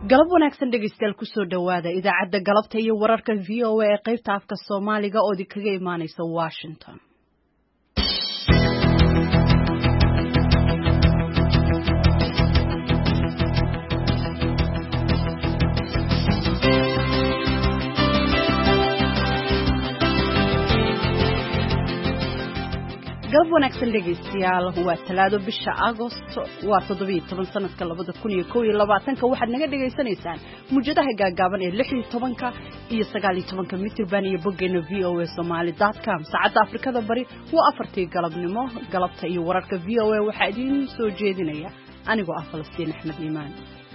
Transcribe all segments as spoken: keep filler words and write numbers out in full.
galab wanaagsan dhegeystayaal ku soo dhawaada idaacadda galabta iyo wararka V O A ee qaybta afka Soomaaliga oo idinkaga imaanaysa Washington. galab wanaagsan dhegeystayaal waa talaado bisha Agost waa toddoba iyo toban sanadka labada kun iyo kow iyo labaatan waxaad naga dhageysanaysaan mujadaha gaagaaban ee lix iyo toban iyo sagaal iyo toban mitirban iyo boggeena v o a somali dot com saacadda Afrikada bari waa afartii galabnimo galabta iyo wararka V O A waxa idin soo jeedinaya anigoo ah Falastiin Axmed Iimaan.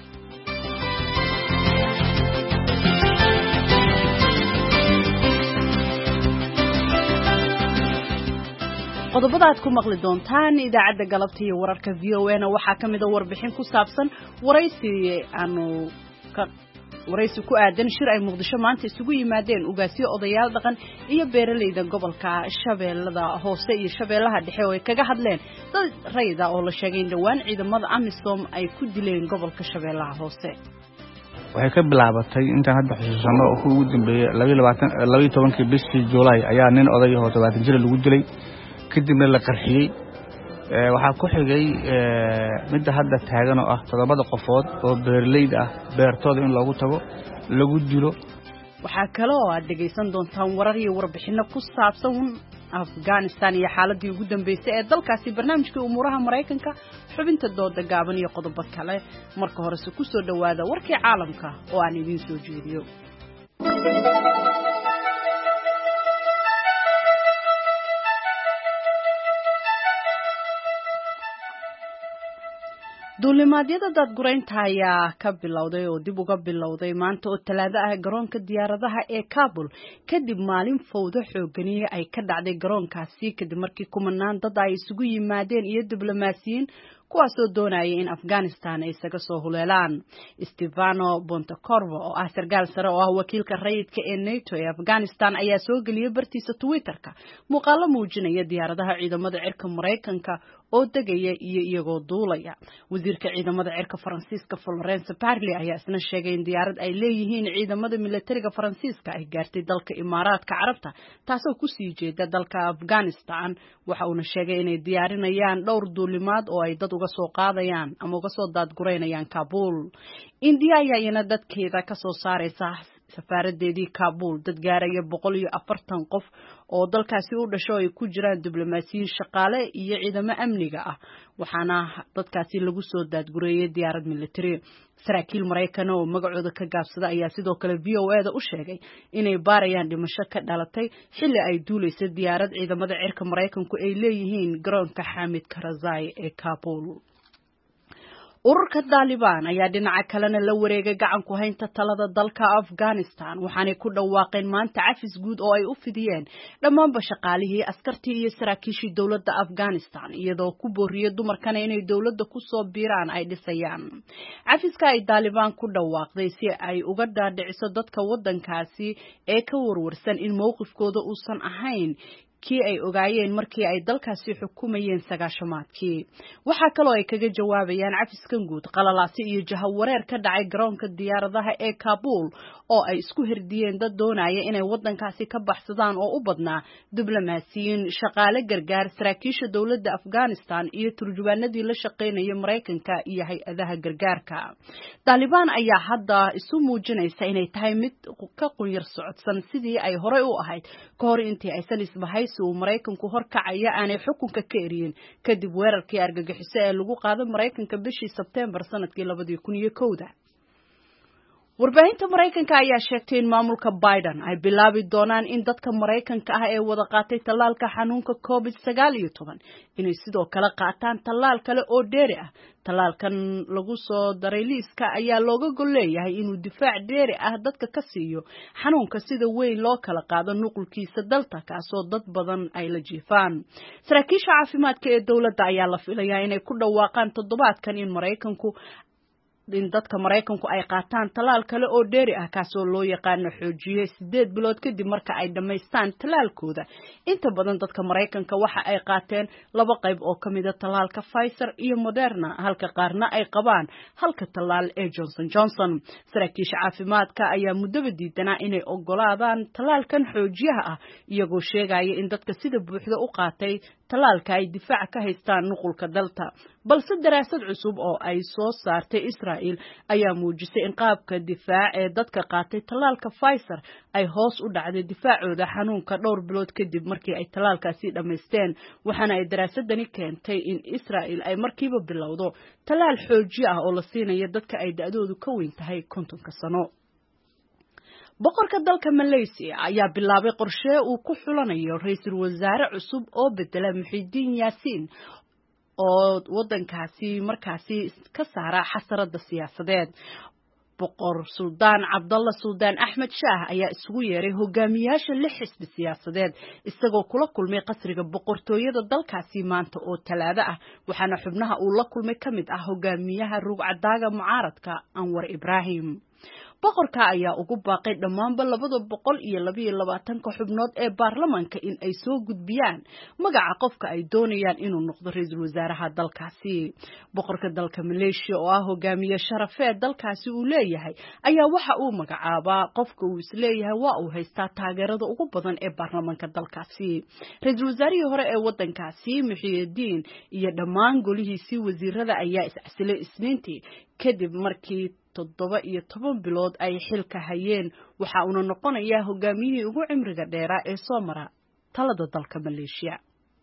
qodobada aad ku maqli doontaan idaacadda galabta iyo wararka V O A na waxa kamid ah warbixin ku saabsan waraysi aanu ka waraysi ku aadan shir ay Muqdisho maanta isugu yimaadeen ugaasiyo odayaal dhaqan iyo beeraleyda gobolka Shabeellada Hoose iyo Shabeellaha Dhexe oo ay kaga hadleen dad rayida oo la sheegay in dhawaan ciidamada AMISOM ay ku dileen gobolka Shabeellaha Hoose. waxay ka bilaabatay intaan hadda xusuusano oo ugu dambeeyay laba iyo toban bishii July ayaa nin oday oo toban jir lagu dilay kadibna la qarxiyay waxa ku xigay mid hadda taagan oo ah todobada qofood oo beerleyda ah beertooda in lagu tago lagu dilo. waxa kale oo aad dhageysan doontaan warar iyo warbixino ku saabsan Afghanistan iyo xaaladii ugu dambeysay ee dalkaasi barnaamijka umuraha Mareykanka xubinta dooda gaaban iyo qodobo kale marka hore ku soo dhawaada warkii caalamka oo aan idin soo jeediyo. duulimaadyada dadgureynta ayaa ka bilowday oo dib uga bilowday maanta oo talaado ah garoonka diyaaradaha ee Kabul kadib maalin fowdo xoogganiye ay ka dhacday garoonkaasi kadib markii kumanaan dad ay isugu yimaadeen iyo diblomaasiyiin kuwaas oo doonayay in Afghanistan ay isaga soo huleelaan. Stefano Bontocorvo oo ah sargaal sare oo ah wakiilka rayidka ee NATO ee Afghanistan ayaa soo geliyay bartiisa Twitterka muuqaalo muujinaya diyaaradaha ciidamada cirka Mareykanka oo degaya iyo iyagoo duulaya. wasiirka ciidamada cirka Faransiiska Florence Parly ayaa isna sheegay in diyaarad ay leeyihiin ciidamada militariga Faransiiska ay gaartay dalka Imaaraadka Carabta taasoo ku sii jeeda dalka Afghanistan. waxa uu sheegay inay diyaarinayaan dhowr duulimaad oo ay dad uga soo qaadayaan ama uga soo daadgureynayaan Kabul. India ayaa dadkeeda ka soo saaraysa safaaradeedii Kabul dad gaaraya boqol iyo afartan qof oo dalkaasi u dhasho ay ku jiraan diblomaasiyiin shaqaale iyo ciidamo amniga ah waxaana dadkaasi lagu soo daadgureeyay diyaarad military. saraakiil Mareykan oo magacooda ka gaabsada ayaa sidoo kale V O A da u sheegay inay baarayaan dhimasho ka dhalatay xilli ay duuleysay diyaarad ciidamada cirka Mareykanku ay leeyihiin garoonka Hamid Karzai ee Kabul. ururka Taliban ayaa dhinaca kalena la wareegay gacan ku haynta talada dalka Afghanistan waxaanay ku dhawaaqeen maanta cafis guud oo ay u fidiyeen dhammaan shaqaalihii askartii iyo saraakiishii dawladda Afghanistan iyadoo ku booriyay dumarkana inay dawladda ku soo biiraan ay dhisayaan. cafiska ay Taliban ku dhawaaqday si ay uga dhaadhiciso dadka wadankaasi ee ka warwarsan in mowqifkooda uusan ahayn kii ay ogaayeen markii ay dalkaasi xukumayeen sagaashamaadkii. waxa kale oo ay kaga jawaabayaan cafiskan guud qalalaasi iyo jahawareer ka dhacay garoonka diyaaradaha ee Kabul oo ay isku hirdiyeen dad doonaya inay wadankaasi ka baxsadaan oo u badnaa diblomaasiyiin shaqaale gargaar saraakiisha dawladda Afghanistan iyo turjubaanadii la shaqeynayay Mareykanka iyo hay'adaha gargaarka. Taliban ayaa hadda isu muujinaysa inay tahay mid ka qunyar socodsan sidii ay hore u ahayd ka hor intii aysan isbahay uu Mareykanku horkacaya aanay xukunka ka eriyeen kadib weerarkii argagixiso ee lagu qaaday Mareykanka bishii September sanadkii laba kun iyo kow. warbaahinta Mareykanka ayaa sheegtay in maamulka Biden ay bilaabi doonaan in dadka Mareykanka ah ee wada qaatay tallaalka xanuunka COVID sagaal iyo toban inay sidoo kale qaataan tallaal kale oo dheeri ah. tallaalkan lagu soo daray liiska ayaa looga gol leeyahay inuu difaac dheeri ah dadka ka siiyo xanuunka sida weyn loo kala qaado nuqulkiisa dalta kaasoo dad badan ay la jiifaan. saraakiisha caafimaadka ee dawladda ayaa la filayaa inay ku dhawaaqaan toddobaadkan in Mareykanku in dadka Mareykanku ay qaataan talaal kale oo dheeri ah kaasoo loo yaqaan xoojiyay sideed bilood kadib marka ay dhameystaan talaalkooda inta badan dadka Mareykanka waxa ay qaateen laba qayb oo kamid ah talaalka Pfizer iyo Moderna halka qaarna ay qabaan halka talaal ee Johnson Johnson saraakiisha caafimaadka ayaa muddo diidanaa inay ogolaadaan talaalkan xoojiyaha ah iyagoo sheegaya in dadka sida buuxda u qaatay talaalka ay difaac ka haystaan nuqulka Delta balse daraasad cusub oo ay soo saartay Israel ayaa muujisay in qaabka difaac ee dadka qaatay talaalka Pfizer ay hoos u dhacday difaacooda xanuunka dhowr bilood kadib markii ay talaalkaasi dhameysteen waxaana ay daraasadani keentay in Israel ay markiiba bilowdo talaal xoojiye ah oo la siinayo dadka ay da'doodu ka weyn tahay kontonka sano boqorka dalka Malaysia ayaa bilaabay qorshe uu ku xulanayo ra'iisul wasaare cusub oo bedela Muhyiddin Yassin oo wadankaasi markaasi ka saara xasarada siyaasadeed boqor Suldaan Cabdallah Suldaan Ahmed Shah ayaa isugu yeeray hogaamiyaasha lix xisbi siyaasadeed isagoo kula kulmay qasriga boqortooyada dalkaasi maanta oo talaado ah waxaana xubnaha uu la kulmay kamid ah hogaamiyaha rugcadaaga mucaaradka Anwar Ibrahim boqorka ayaa ugu baaqay dhamaanba labada boqol iyo laba iyo labaatan ka xubnood ee baarlamaanka in ay soo gudbiyaan magaca qofka ay doonayaan inuu noqdo ra'iisul wasaaraha dalkaasi boqorka dalka Malaysia oo ah hogaamiye sharafeed dalkaasi uu leeyahay ayaa waxa uu magacaabaa qofka uu isleeyahay waa uu haystaa taageerada ugu badan ee baarlamaanka dalkaasi ra'iisul wasaarihii hore ee wadankaasi Muhyiddin iyo dhammaan golihiisii wasiirada ayaa iscasilay Isniintii kadib markii toddoba iyo toban bilood ay xilka hayeen waxa uu noqonayaa hogaamiyihii ugu cimriga dheeraa ee soo mara talada dalka Malaysia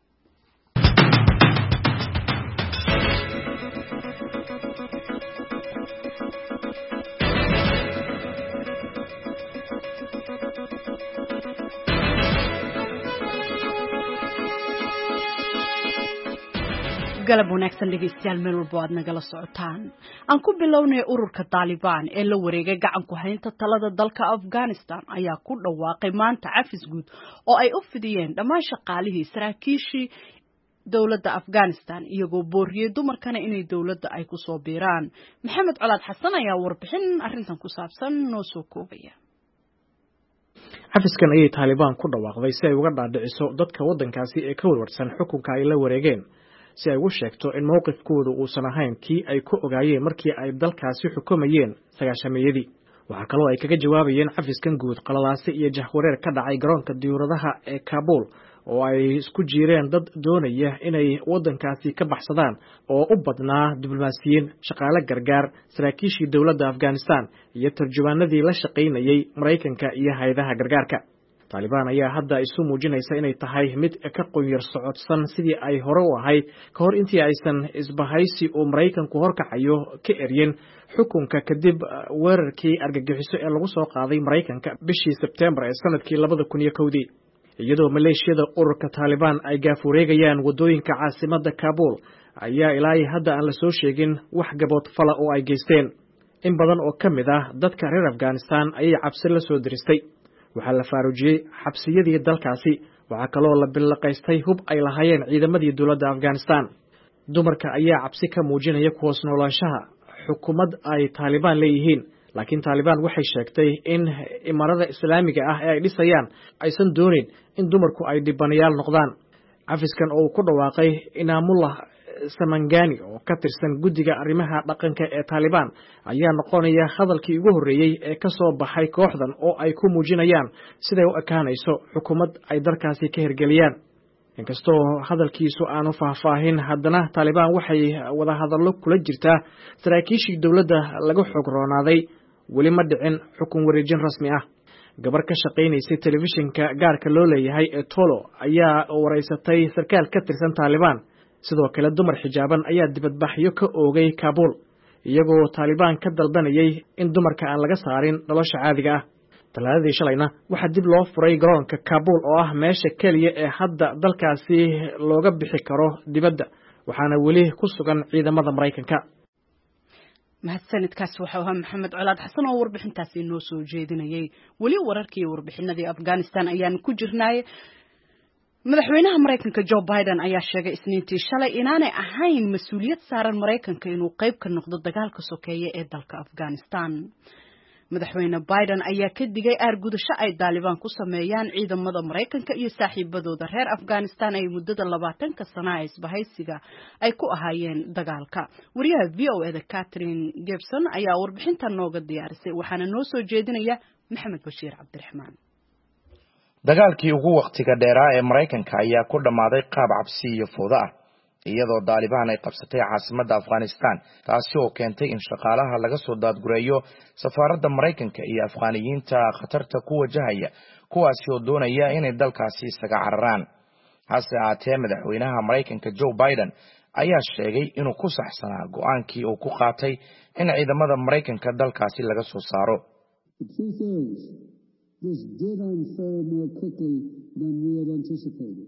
galab wanaagsan dhegeystayaal meel walba aad nagala socotaan aan ku bilownay ururka Taliban ee la wareegay gacan ku haynta talada dalka Afghanistan ayaa ku dhawaaqay maanta cafis guud oo ay u fidiyeen dhammaan shaqaalihii saraakiishii dawladda Afghanistan iyagoo booriyay dumarkana inay dawladda ay ku soo biiraan Maxamed Colaad Xasan ayaa warbixin arrintan ku saabsan noo soo koobaya cafiskan ayay Taliban ku dhawaaqday si ay uga dhaadhiciso dadka wadankaasi ee ka warwarsan xukunka ay la wareegeen si ay u sheegto in mowqifkoodu uusan ahayn kii ay ku ogaayeen markii ay dalkaasi xukumayeen sagaashameeyadii waxa kaloo ay kaga jawaabayeen cafiskan guud qalalaasi iyo jahwareer ka dhacay garoonka diyaaradaha ee Kabul oo ay isku jiireen dad doonaya inay wadankaasi ka baxsadaan oo u badnaa diblomaasiyiin shaqaale gargaar saraakiishii dawladda Afghanistan iyo tarjumaanadii la shaqaynayay Mareykanka iyo hay'adaha gargaarka Taliban ayaa hadda isu muujinaysa inay tahay mid ka qoyar socodsan sidii ay hore u ahayd ka hor intii aysan isbahaysi oo Mareykanku horkacayo ka eryen xukunka kadib weerarkii argagixiso ee lagu soo qaaday Mareykanka bishii September ee sanadkii labada kun iyo kowdii iyadoo maleeshiyada ururka Taliban ay gaaf wareegayaan wadooyinka caasimadda Kabul ayaa ilaa hadda aan la soo sheegin wax gabood fala oo ay geysteen in badan oo kamid ah dadka reer Afghanistan ayay cabsi la soo diristay waxaa la faarujiyay xabsiyadii dalkaasi waxa kaloo la bilaqaystay hub ay lahaayeen ciidamadii dawladda Afghanistan dumarka ayaa cabsi ka muujinaya ku hoos noolaanshaha xukuumad ay Taliban leeyihiin laakiin Taliban waxay sheegtay in imaarada islaamiga ah ee ay dhisayaan aysan doonin in dumarku ay dhibanayaal noqdaan cafiskan oo ku dhawaaqay Inaamullah Samangani oo ka tirsan guddiga arrimaha dhaqanka ee Taliban ayaa noqonaya hadalkii ugu horeeyay ee ka soo baxay kooxdan oo ay ku muujinayaan siday u ekaanayso xukuumad ay dalkaasi ka hirgeliyaan inkastoo hadalkiisu aanu faahfaahin haddana Taliban waxay wada hadallo kula jirtaa saraakiishii dawladda laga xog roonaaday weli ma dhicin xukun wareejin rasmi ah gabar ka shaqaynaysay telefishinka gaarka loo leeyahay ee Tolo ayaa wareysatay sarkaal ka tirsan Taliban sidoo kale dumar xijaaban ayaa dibadbaxyo ka oogay Kabul iyagoo Taliban ka dalbanayay in dumarka aan laga saarin nolosha caadiga ah talaadadii shalayna waxa dib loo furay garoonka Kabul oo ah meesha kaliya ee hadda dalkaasi looga bixi karo dibadda waxaana weli ku sugan ciidamada Mareykanka mahadsanidkaas waxa uu Maxamed Colaad Xasan oo warbixintaasi noo soo jeedinayay weli wararkii warbixinadii Afghanistan ayaan ku jirnay. madaxweynaha Mareykanka Joe Biden ayaa sheegay isniintii shalay inaanay ahayn mas'uuliyad saaran Mareykanka inuu qayb ka noqdo dagaalka sokeeye ee dalka Afghanistan. madaxweyne Biden ayaa ka digay aargudasho ay Taliban ku sameeyaan ciidamada Mareykanka iyo saaxiibadooda reer Afghanistan ay muddada labaatanka sano ee isbahaysiga ay ku ahaayeen dagaalka. wariyaha V O A da Catherine Gibson ayaa warbixintan nooga diyaarisay waxaana noo soo jeedinaya Maxamed Bashiir Cabdiraxmaan. dagaalkii ugu waqtiga dheeraa ee Mareykanka ayaa ku dhamaaday qaab cabsi iyo fowdo ah iyadoo Taliban ay qabsatay caasimadda Afghanistan taasi oo keentay in shaqaalaha laga soo daadgureeyo safaaradda Mareykanka iyo Afghaaniyiinta khatarta ku wajahaya kuwaasi oo doonaya inay dalkaasi isaga cararaan. hase ahaatee madaxweynaha Mareykanka Joe Biden ayaa sheegay inuu ku saxsanaa go'aankii uu ku qaatay in ciidamada Mareykanka dalkaasi laga soo saaro. This did unfold more quickly than we had anticipated.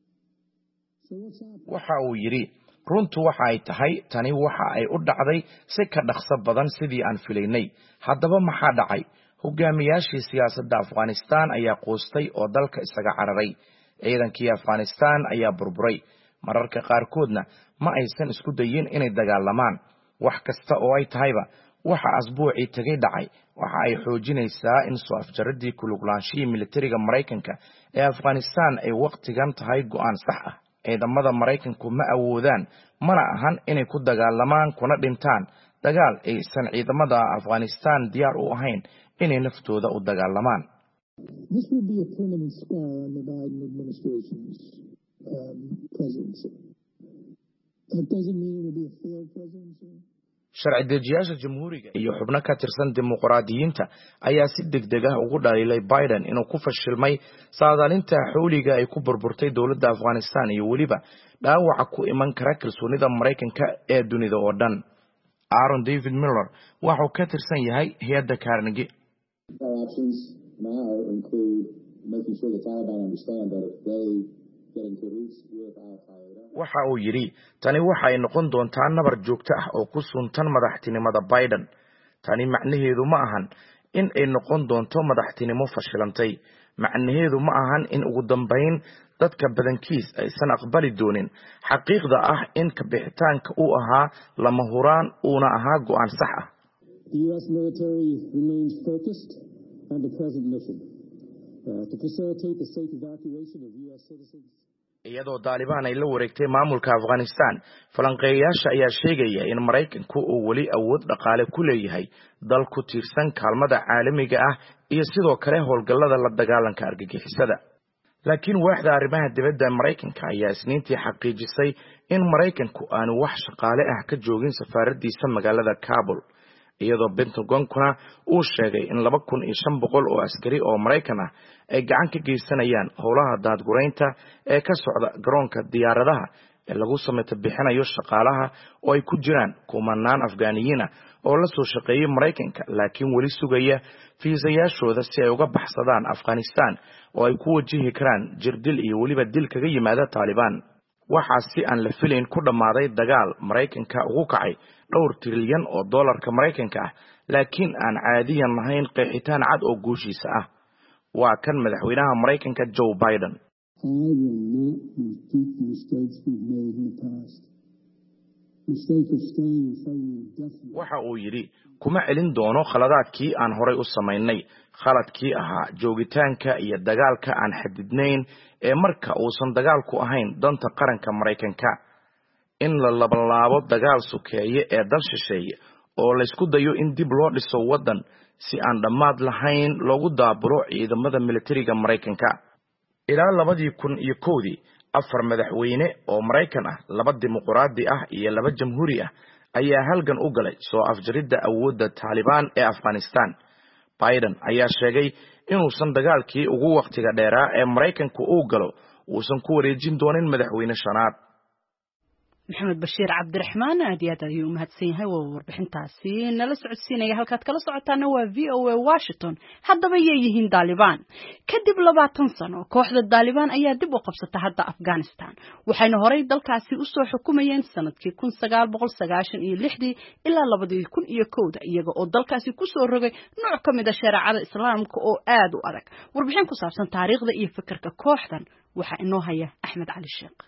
waxa uu yiri runtu waxa ay tahay tani waxa ay u dhacday si ka dhaqso badan sidii aan filaynay. haddaba maxaa dhacay? hogaamiyaashii siyaasadda Afghanistan ayaa qoostay oo dalka isaga cararay. ciidankii Afghanistan ayaa burburay. mararka qaarkoodna ma aysan isku dayin inay dagaalamaan. wax kasta oo ay tahayba waxa asbuucii tagay dhacay waxa ay xoojinaysaa in soo afjaradii ku luglaanshii militariga Mareykanka ee Afghanistan ay waqtigan tahay go'aan sax ah. ciidamada Mareykanku ma awoodaan mana ahan inay ku dagaalamaan kuna dhintaan dagaal aysan ciidamada Afghanistan diyaar u ahayn inay naftooda u dagaalamaan. This would be a permanent scar on the Biden administration's um, presidency. That doesn't mean it will be a failed presidency. sharci dejiyaasha jamhuuriga iyo xubno ka tirsan dimuqraadiyiinta ayaa si degdeg ah ugu dhaliilay Biden inuu ku fashilmay saadaalinta xawliga ay ku burburtay dowladda Afghanistan iyo waliba dhaawaca ku iman kara kalsoonida Mareykanka ee dunida oo dhan. Aaron David Miller waxa uu ka tirsan yahay hay'adda Carnegie. Our actions now include making sure the Taliban understand that if they get in cahoots with Al-Qaeda. waxa uu yiri tani waxa ay noqon doontaa nabar joogto ah oo ku suntan madaxtinimada Biden. tani macnaheedu ma ahan in ay noqon doonto madaxtinimo fashilantay. macnaheedu ma ahan in ugu dambeyn dadka badankiis aysan aqbali doonin xaqiiqda ah in ka bixitaanka uu ahaa lama huraan uuna ahaa go'aan sax ah. The U S military remains focused on the present mission uh, to facilitate the safe evacuation of U S citizens. iyadoo Taliban ay la wareegtay maamulka Afghanistan falanqeeyaasha ayaa sheegaya in Mareykanku uu wali awood dhaqaale ku leeyahay dal ku tiirsan kaalmada caalamiga ah iyo sidoo kale howlgallada la dagaalanka argagixisada. laakiin waaxda arrimaha dibadda Mareykanka ayaa isniintii xaqiijisay in Mareykanku aanu wax shaqaale ah ka joogin safaaradiisa magaalada Kabul iyadoo Pentagon-kuna uu sheegay in laba kun iyo shan boqol oo askari oo Mareykan ah ay gacan ka geysanayaan howlaha daadgureynta ee ka socda garoonka diyaaradaha ee lagu sameeyo bixinayo shaqaalaha oo ay ku jiraan kumanaan Afgaaniyiin ah oo la soo shaqeeyay Mareykanka laakiin wali sugaya fiisayaashooda si ay uga baxsadaan Afghanistan oo ay ku wajihi karaan jirdil iyo waliba dil kaga yimaada Taliban. waxaa si aan la filayn ku dhamaaday dagaal Mareykanka ugu kacay dhowr trilyan oo dollarka Mareykanka ah laakiin aan caadiyan lahayn qeexitaan cad oo guushiisa ah. waa kan madaxweynaha Mareykanka Joe Biden. I will not repeat the mistakes we've made in the past. Mistake of staying and fighting indefinitely. waxa uu yiri kuma celin doono khaladaadkii aan horay u sameynay. khaladkii ahaa joogitaanka iyo dagaalka aan xadidnayn ee marka uusan dagaalku ahayn danta qaranka Mareykanka. in la labanlaabo dagaal sokeeye ee dal shisheeye oo la isku dayo in dib loo dhiso wadan si aan dhammaad lahayn loogu daabulo ciidamada militariga Mareykanka. ilaa labadii kun iyo kowdii afar madaxweyne oo Mareykan ah laba dimuqraadi ah iyo laba jamhuuri ah ayaa halgan u galay soo afjaridda awoodda Taliban ee Afghanistan. Biden ayaa sheegay inuusan dagaalkii ugu waqtiga dheeraa ee Mareykanku uu galo uusan ku wareejin doonin madaxweyne shanaad. maxamed bashiir cabdiraxmaan aad iyo aad ayuu mahadsan yahay waa warbixintaasi nala socodsiinaya halkaad kala socotaana waa v o a Washington haddaba yay yihiin Taliban kadib labaatan sano kooxda Taliban ayaa dib u qabsatay hadda Afghanistan waxayna horay dalkaasi u soo xukumayeen sanadkii kun sagaal boqol sagaashan iyo lix ilaa laba kun iyo kow iyaga oo dalkaasi ku soo rogay nooc kamid ah shariicada islaamka oo aad u adag warbixin ku saabsan taariikhda iyo fikirka kooxdan waxa inoo haya Axmed Cali Sheekh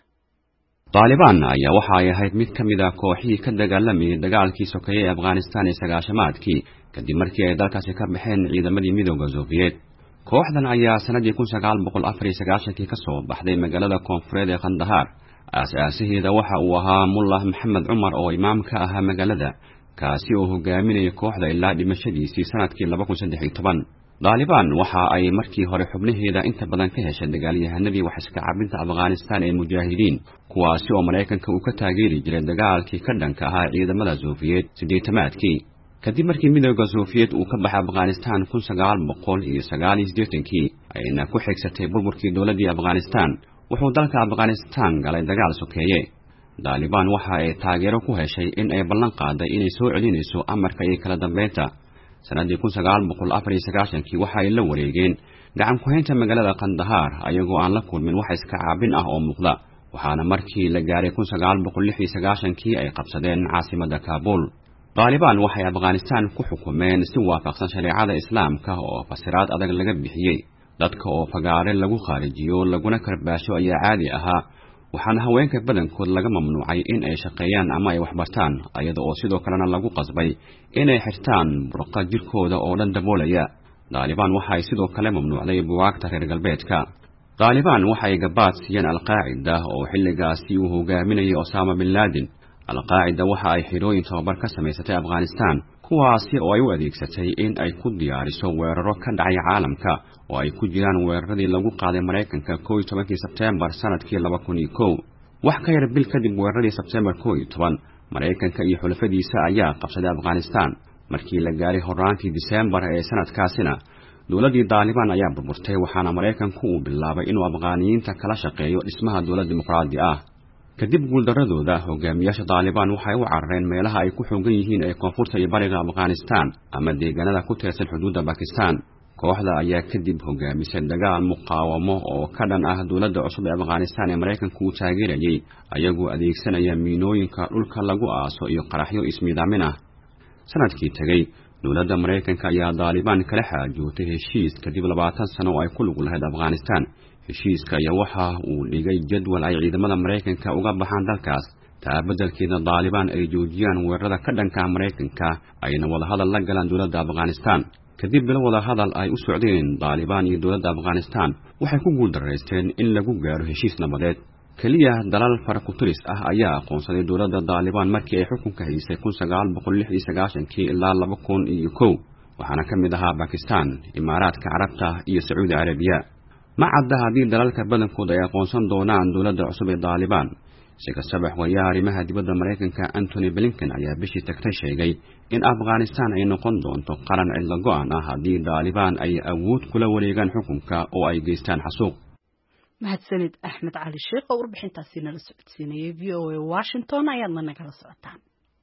Taliban ayaa waxa ay ahayd mid kamid ah kooxihii ka dagaalamay dagaalkii sokeeye ee Afghanistan ee sagaashamaadkii kadib markii ay dalkaasi ka baxeen ciidamadii midowga Soviet kooxdan ayaa sanadii kun sagaal boqol afar iyo sagaashan ka soo baxday magaalada koonfureed ee Kandahar aasaasaheeda waxa uu ahaa Mullah Maxamed Umar oo imaam ka ahaa magaalada kaasi oo hogaaminayay kooxda ilaa dhimashadiisii sanadkii laba kun saddex iyo toban Taliban waxa ay markii hore xubnaheeda inta badan ka heshay dagaalyahanadii wax iska cabinta Afghanistan ee mujaahidiin kuwaasi oo Mareykanka uu ka taageeri jiray dagaalkii ka dhanka ahaa ciidamada Soviet siddeetamaadkii kadib markii midowga Soviet uu ka baxay Afghanistan kun sagaal boqol iyo sagaal iyo siddeetankii ayna ku xigsatay burburkii dowladii Afghanistan wuxuu dalka Afghanistan galay dagaal sokeeye Taliban waxa ay taageero ku heshay in ay ballan qaaday inay soo celinayso amarka iyo kala dambeynta sanadii kun sagaal boqol afar iyo sagaashan waxa ay la wareegeen gacan ku haynta magaalada Kandahar ayagoo aan la kulmin wax iska caabin ah oo muuqda waxaana markii la gaaray kun sagaal boqol lix iyo sagaashan ay qabsadeen caasimadda Kabul Taliban waxay Afghanistan ku xukumeen si waafaqsan shariicada islaamka oo fasiraad adag laga bixiyay dadka oo fagaare lagu kharijiyo laguna karbaasho ayaa caadi ahaa waxaana haweenka badankood laga mamnuucay in ay shaqeeyaan ama ay wax bartaan ayada oo sidoo kalena lagu qasbay in ay xirtaan burqa jirkooda oo dhan daboolaya Taliban waxa ay sidoo kale mamnuucday buugaagta reer galbeedka Taliban waxa ay gabaad siiyeen al-Qaacida oo xilligaasi uu hogaaminayay Osama bin Laden al-Qaacida waxa ay xirooyin tababar ka samaysatay Afghanistan kuwaasi oo ay u adeegsatay in ay ku diyaariso weeraro ka dhacay caalamka oo ay ku jiraan weeraradii lagu qaaday Mareykanka kow iyo tobankii Sebtembar sanadkii laba kun iyo kow wax ka yar bil kadib weeraradii Sebtembar kow iyo toban Mareykanka iyo xulafadiisa ayaa qabsaday Afghanistan markii la gaaray horaantii December ee sanadkaasina dowladii Taliban ayaa burburtay waxaana Mareykanku uu bilaabay inuu Afgaaniyiinta kala shaqeeyo dhismaha dowlad dimuqraadi ah kadib guuldaradooda hogaamiyaasha Taliban waxay u carareen meelaha ay ku xooggan yihiin ee koonfurta iyo bariga Afghanistan ama deegaanada ku teersan xuduudda Pakistan kooxda ayaa kadib hogaamisay dagaal muqaawamo oo ka dhan ah dowladda cusub ee Afghanistan ee Mareykanku uu taageerayay ayagoo adeegsanaya miinooyinka dhulka lagu aaso iyo qaraxyo ismiidaamin ah sanadkii tagay dowladda Mareykanka ayaa Taliban kala xaajootay heshiis kadib labaatan sano oo ay ku lug lahayd Afghanistan heshiiska ayaa waxa uu dhigay jadwal ay ciidamada Mareykanka uga baxaan dalkaas taa beddelkeeda Taliban ay joojiyaan weerarada ka dhanka Mareykanka ayna wada hadal la galaan dowladda Afghanistan kadib bil wada hadal ay u socdeen Taliban iyo dowladda Afghanistan waxay ku guuldareysteen in lagu gaaro heshiis nabadeed kaliya dalal farakuturis ah ayaa aqoonsaday dowladda Taliban markii ay xukunka haysay kun sagaal boqol lix iyo sagaashan ilaa laba kun iyo kow waxaana kamid ahaa Pakistan Imaaraadka Carabta iyo Sacuudi Arabiya ma cadda haddii dalalka badankooda ay aqoonsan doonaan dowladda cusub ee Taliban si kastaba xogayaha arrimaha dibadda Mareykanka Anthony Blinken ayaa bishii tagtay sheegay in Afghanistan ay noqon doonto qaran cidla go'an ah haddii Taliban ay awood kula wareegaan xukunka oo ay geystaan xasuuq mahadsanid Axmed Cali Sheekh oo warbixintaasi nala socodsiinayay v o a Washington ayaadna nagala socotaan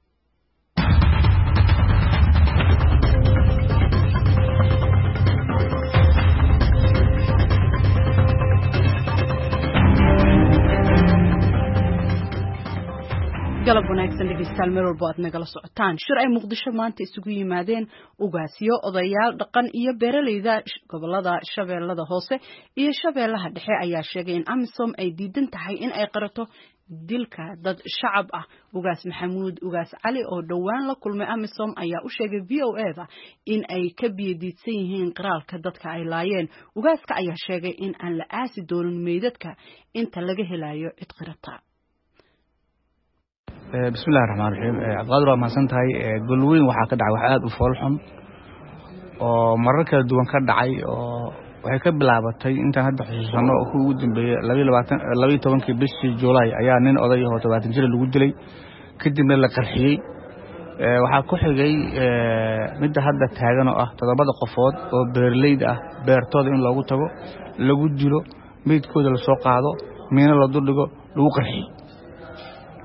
galab wanaagsan dhegeystayaal meel walba aad nagala socotaan shir ay muqdisho maanta isugu yimaadeen ugaasiyo odayaal dhaqan iyo beeraleyda gobolada shabeellada hoose iyo shabeellaha dhexe ayaa sheegay in AMISOM ay diidan tahay in ay qarato dilka dad shacab ah ugaas maxamuud ugaas cali oo dhowaan la kulmay AMISOM ayaa u sheegay v o a da in ay ka biyadiidsan yihiin qiraalka dadka ay laayeen ugaaska ayaa sheegay in aan la aasi doonin meydadka inta laga helayo cid qirata بسم الله الرحمن الرحيم عبد ما سنتهاي قلوين waxaa ka dhacay wax aad u fool xun oo marar kala duwan ka dhacay oo waxay ka bilaabatay inta hadda xusuusano oo ugu dambeeyay laba iyo tobankii bishii July ayaa nin oday ah oo toban jir lagu dilay kadibna la qarxiyay waxa ku xigay mid hadda taagan oo ah todobada qofood oo beerleyda ah beertooda in lagu tago lagu dilo meedkooda la soo qaado meena la durdhigo lagu qarxiyo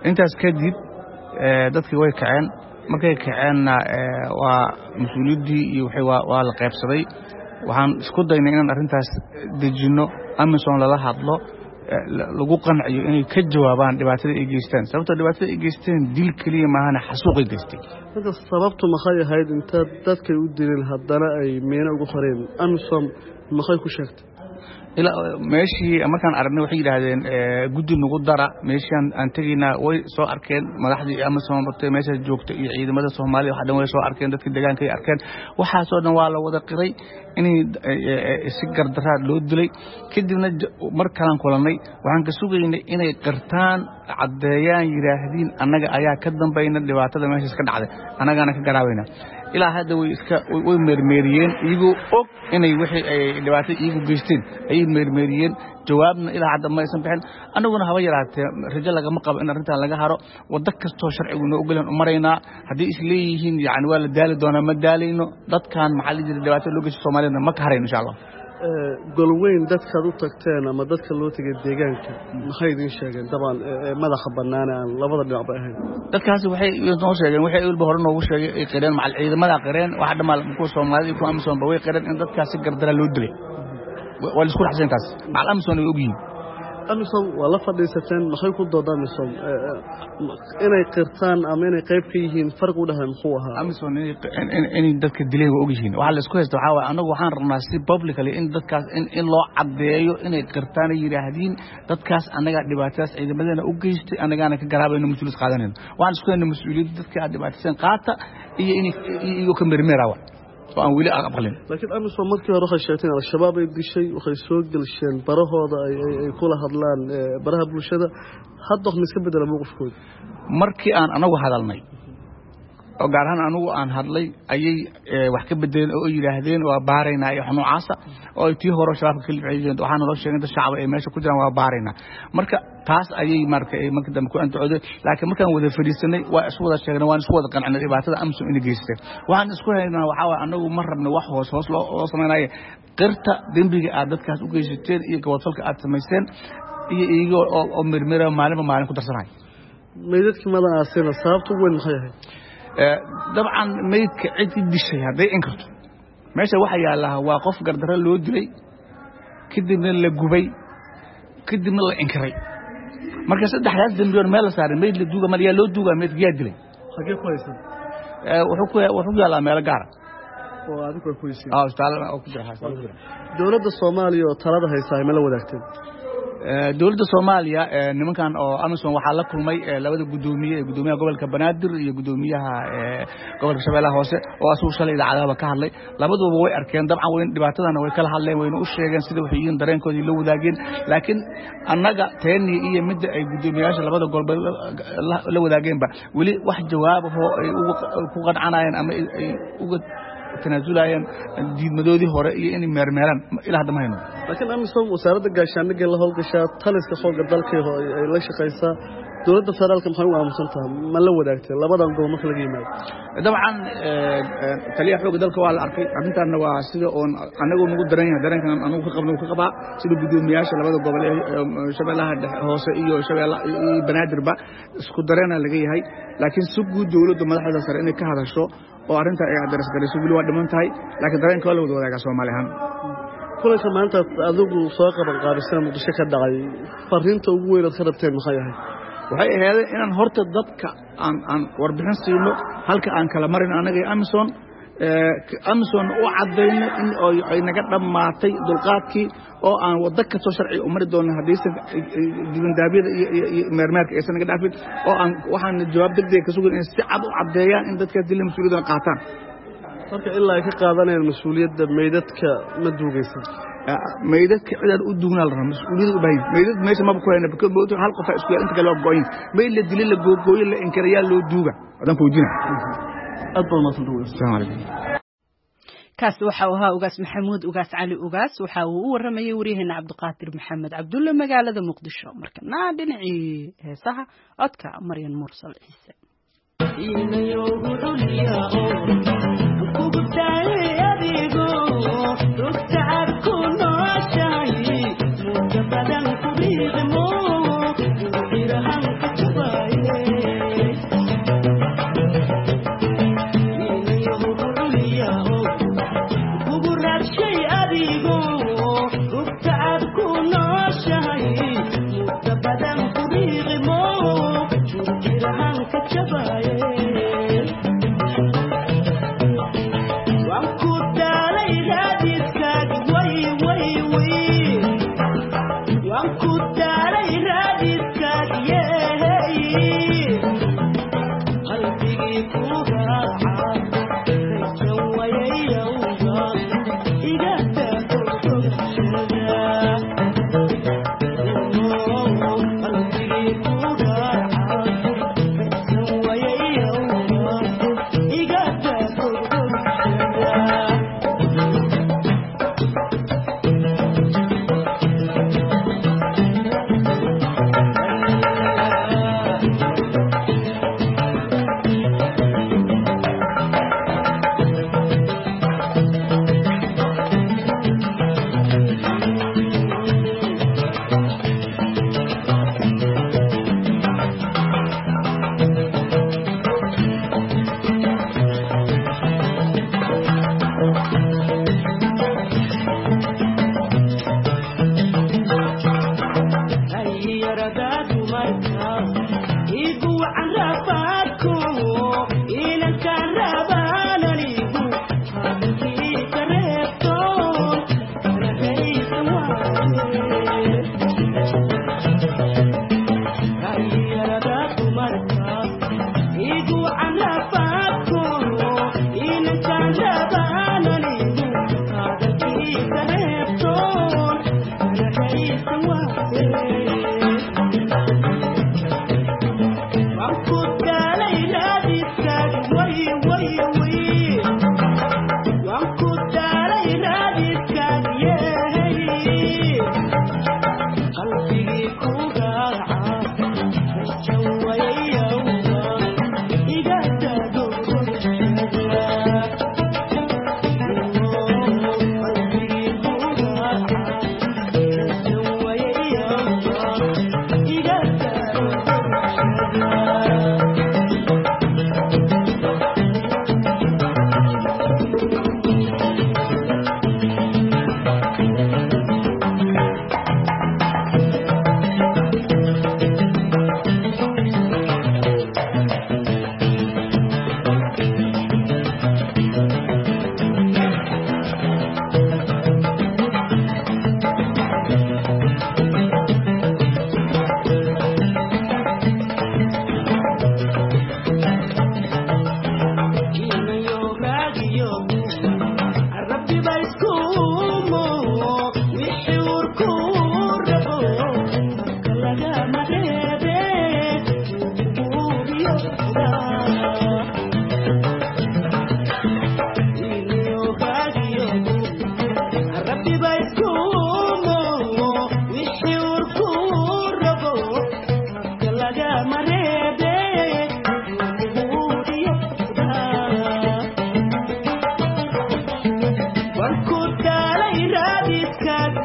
intaas kadib dadkii way kaceen markay kaceenna waa mas-uuliyaddii iyo waa la qaybsaday waxaan isku daynay inaan arrintaas dejinno amisom lala hadlo lagu qanciyo inay ka jawaabaan dhibaatada ay geystaan sababtoo dhibaatada ay geysteen dil keliya maahana xasuuqay geystay hadda sababtu maxay ahayd inta dadkay u dilin haddana ay meena ugu qoreen amisom maxay ku sheegtay ilaa meeshii markaan aragnay waxay yidhaahdeen guddi nagu dara meeshaan aan tegaynaa way soo arkeen madaxdii amisom batay meesha joogta iyo ciidamada Soomaaliya waxa dhan way soo arkeen dadkii deegaanka ay arkeen waxaas oo dhan waa la wada qiray inay si gardaraad loo dilay kadibna mar kalaan kulanay waxaan ka sugaynay inay qirtaan cadeeyaan yiraahdeen annaga ayaa ka dambayna dhibaatada meesha ka dhacday annagana ka garaabayna ilaa hadda way iska way meermeeriyeen iyagoo og inay wixii ay dhibaato iyagu geysteen ay meermeeriyeen jawaabna ilaa hadda ma aysan bixin annaguna haba yaraatee rajo lagama qabo in arrintan laga haro wada kastoo sharcigu noo ogolaan u maraynaa haddii is leeyihiin yani waa la daali doonaa ma daalayno dadkan maxaa la jira dhibaato loo geysto Soomaalida ma ka harayno insha Allah golweyn dadkaad u tagteen ama dadka loo tagay deegaanka maxay idin sheegeen dabaan madaxa bannaan aan labada dhinac ba ahayn dadkaas waxay noo sheegeen waxay ilba hore noogu sheegay ay qireen macal ciidamada qireen waxa dhamal ku Soomaaliya ku amisom ba way qireen in dadkaas gardara loo dilay wala isku raxsan taas macal amisom ay ogyihiin amisom wala fadhiisateen maxay ku doodaan amisom inay qirtaan ama inay qayb ka yihiin farq u dhahay muxuu ahaa amisom in dadka dilay waa ogyihiin waxa la isku haysto waxa waa anagu waxaan rabnaa si publicly in dadkaas in loo cadeeyo inay qirtaan yiraahdeen dadkaas anaga dhibaatadaas ciidamadana u geystay anagana ka garaabayno mas'uuliyad qaadanayno waxaan isku haynaa mas'uuliyad dadka dhibaataysan qaata iyo in iyo ka mirmeerawa waan wili aqbalin laakiin amisom markii hore waxay sheegteen al-shabaab ay dishay waxay soo galsheen barahooda ay ay kula hadlaan baraha bulshada hadda wax iska bedela mowqifkooda markii aan anagu hadalnay oo gaar ahaan anagu aan hadlay ayay wax ka bedeleen oo yiraahdeen waa baaraynaa iyo xanuucaasa oo tii hore shabaabka kala bixiyeen waxaan loo sheegay dad shacab ay meesha ku jiraan waa baaraynaa marka taas ayay markay markii dambe ku antooday laakiin markaan wada fariisanay waa isku wada sheegnay waan isku wada qancnay dhibaatada amisom in geystay waxaan isku haynaa waxa waa anagu mar rabna wax hoos hoos loo sameeyay qirta dambiga aad dadkaas u geysateen iyo gobodfalka aad sameysteen iyo iyaga oo mirmira maalin maalin ku darsanay meedadkii madan aasina sababtu weyn maxay ahayd dabcan meydka cid dishay haday in karto meesha waxa yaala waa qof gardara loo dilay kadibna la gubay kadibna la inkiray marka saddexdaas dambiyood meel la saaray meyd la duuga mal yaa loo duuga meyd yaa dilay xagee ku haysan wuxuu ku wuxuu yaala meel gaar oo adigu ku haysan ah isbitaal oo ku jira xasan dawladda Soomaaliya oo talada haysaa ma la wadaagteen dawladda Soomaaliya nimankan oo amisom waxa la kulmay labada gudoomiye ee gudoomiyaha gobolka Banaadir iyo gudoomiyaha gobolka Shabeellaha Hoose oo asuu shalay idaacadaha ka hadlay labaduba way arkeen dabcan way dhibaatadana way kala hadleen wayna u sheegeen sida waxay yihiin dareenkoodii la wadaageen laakiin annaga teeni iyo mid ay gudoomiyaasha labada golba la wadaageenba wali wax jawaab ah oo ay ku qancanayeen ama ay uga tanaazulayeen diidmadoodii hore iyo in meermeeran ilaa hadda ma hayno laakiin amisom wasaaradda gaashaandhigga la howlgashaa taliska xoogga dalka ay la shaqaysaa dawladda federaalka maxay u aamusan tahay ma la wadaagtay labadan gobol marka laga yimaado dabcan taliya xoogga dalka waa la arkay arrintaana waa sida oo anagu nagu daran yahay dareenkan anagu ka qabno ka qabaa sida gudoomiyaasha labada gobol ee Shabeellaha Hoose iyo Shabeellaha iyo Banaadirba isku dareena laga yahay laakiin si guud dawladda madaxda sare inay ka hadasho oo arrinta ay adeers galayso wili waa dhiman tahay laakiin dareenka waa la wada wadaagaa Soomaalihan kulanka maanta adigu soo qaban qaabisana Muqdisho ka dhacay fariinta ugu weyn ee ka rabteen maxay ahayd waxay ahayd inaan horta dadka aan aan warbixin siino halka aan kala marin anaga amisom amisom oo cadeyna in ay naga dhamaatay dulqaadkii oo aan wada ka soo sharci u mari doonaa hadii diban daabiyada iyo meermeerka ay sanaga dhaafid oo aan waxaan jawaab degdeg ka sugan in si cad u cadeeyaan in dadka dilay mas'uuliyadda qaataan marka ilaa ay ka qaadanayaan mas'uuliyadda meydadka ma duugaysan meydadka cidaan u duugnaa la rabo mas'uuliyadda u baahan meydad meesha ma ku hayna because hal qof isku inta kale waa gooyin meyd la dilay la googooyo la inkarayaa loo duuga wadan ku wajina أطول ما تدور. السلام عليكم. كاس وحوها وقاس محمود وقاس علي وقاس وحاو ورمي وريهن عبد القادر محمد عبد الله مقالة مقدشة مركنا دنعي سها أتكا مريم مرسل عيسى. Thank you.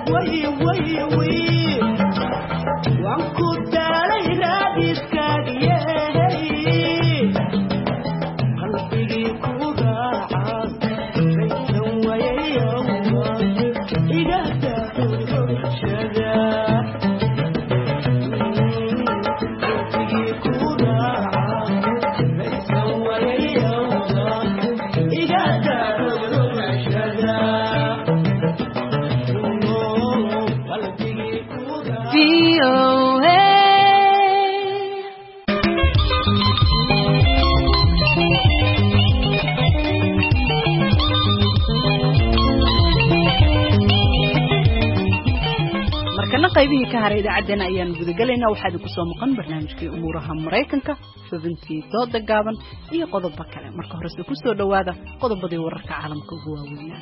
qaybihii ka haray idaacadana ayaan gudagalaynaa waxaad ku soo maqan barnaamijkii umuuraha Mareykanka xubintii dooda gaaban iyo qodobo kale marka hore ku soo dhawaada qodobadii wararka caalamka ugu waaweyn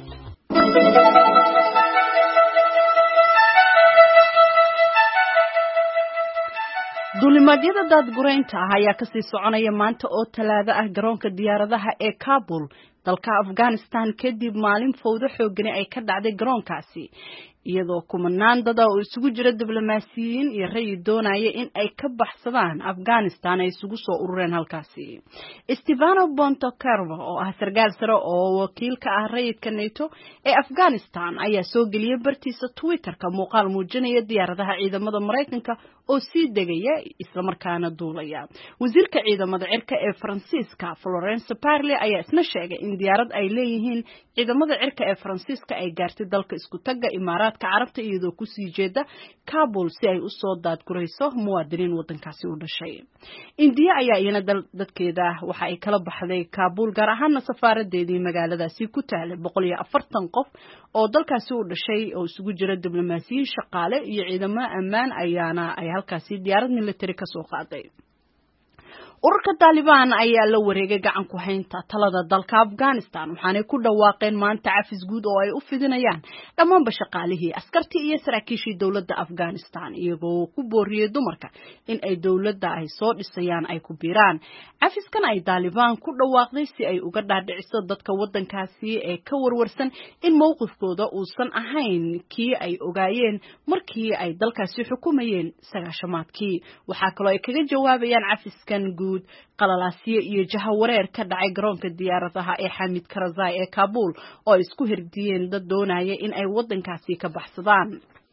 duulimaadyada daadgureynta ah ayaa ka sii soconaya maanta oo talaado ah garoonka diyaaradaha ee Kabul dalka Afghanistan kadib maalin fowdo xooggan ay ka dhacday garoonkaasi iyadoo kumanaan dad oo isugu jira diblomaasiyiin iyo rayid doonaya in ay ka baxsadaan Afghanistan ay isugu soo urureen halkaasi Stefano Bontocarvo oo ah sargaal sare oo wakiil ka ah rayidka NATO ee Afghanistan ayaa soo geliyay bartiisa Twitter-ka muuqaal muujinaya diyaaradaha ciidamada Mareykanka oo sii degaya isla markaana duulaya wasiirka ciidamada cirka ee Faransiiska Florence Parly ayaa isna sheegay in diyaarad ay leeyihiin ciidamada cirka ee Faransiiska ay gaartay dalka isku tagga Imaaraadka Carabta iyadoo ku sii jeeda Kabul si ay u soo daadgurayso muwaadiniin wadankaasi u dhashay India ayaa iyana dadkeeda waxa ay kala baxday Kabul gaar ahaan safaaradeedii magaaladaasi ku taal boqol iyo afartan qof oo dalkaasi u dhashay oo isugu jira diblomaasiyiin shaqaale iyo ciidamo ammaan ayaana ay halkaasi diyaarad military ka soo qaaday ururka Taliban ayaa la wareegay gacan ku haynta talada dalka Afghanistan waxaanay ku dhawaaqeen maanta cafis guud oo ay u fidinayaan dhammaan shaqaalihii askartii iyo saraakiishii dawladda Afghanistan iyagoo ku booriyay dumarka in ay dawladda ay soo dhisayaan ay ku biiraan cafiskan ay Taliban ku dhawaaqday si ay uga dhaadhiciso dadka wadankaasi ee ka warwarsan in mowqifkooda uusan ahayn kii ay ogaayeen markii ay dalkaasi xukumayeen sagaashamaadkii waxa kale ay kaga jawaabayaan cafiskan qalalaasiyo iyo jahawareer ka dhacay garoonka diyaaradaha ee Hamid Karzai ee Kabul oo isku hirdiyeen dad doonaya in ay wadankaasi ka baxsadaan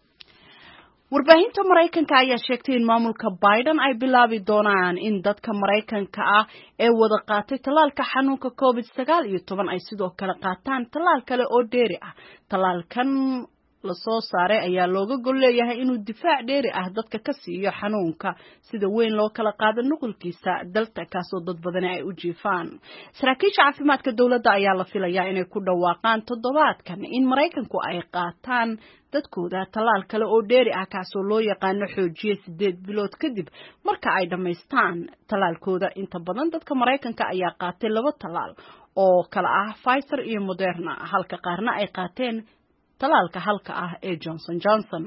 warbaahinta Mareykanka ayaa sheegtay in maamulka Biden ay bilaabi doonaan in dadka Mareykanka ah ee wada qaatay talaalka xanuunka COVID sagaal iyo toban ay sidoo kale qaataan talaal kale oo dheeri ah talaalkan la soo saaray ayaa looga gol leeyahay inuu difaac dheeri ah dadka ka siiyo xanuunka sida weyn loo kala qaado nuqulkiisa dalta kaasoo dad badan ay u jiifaan saraakiisha caafimaadka dawladda ayaa la filayaa inay ku dhawaaqaan toddobaadkan in Mareykanku ay qaataan dadkooda talaal kale oo dheeri ah kaasoo loo yaqaan xoojiye sideed bilood kadib marka ay dhameystaan talaalkooda inta badan dadka Mareykanka ayaa qaatay laba talaal oo kala ah Pfizer iyo Moderna halka qaarna ay qaateen talaalka halka ah ee Johnson Johnson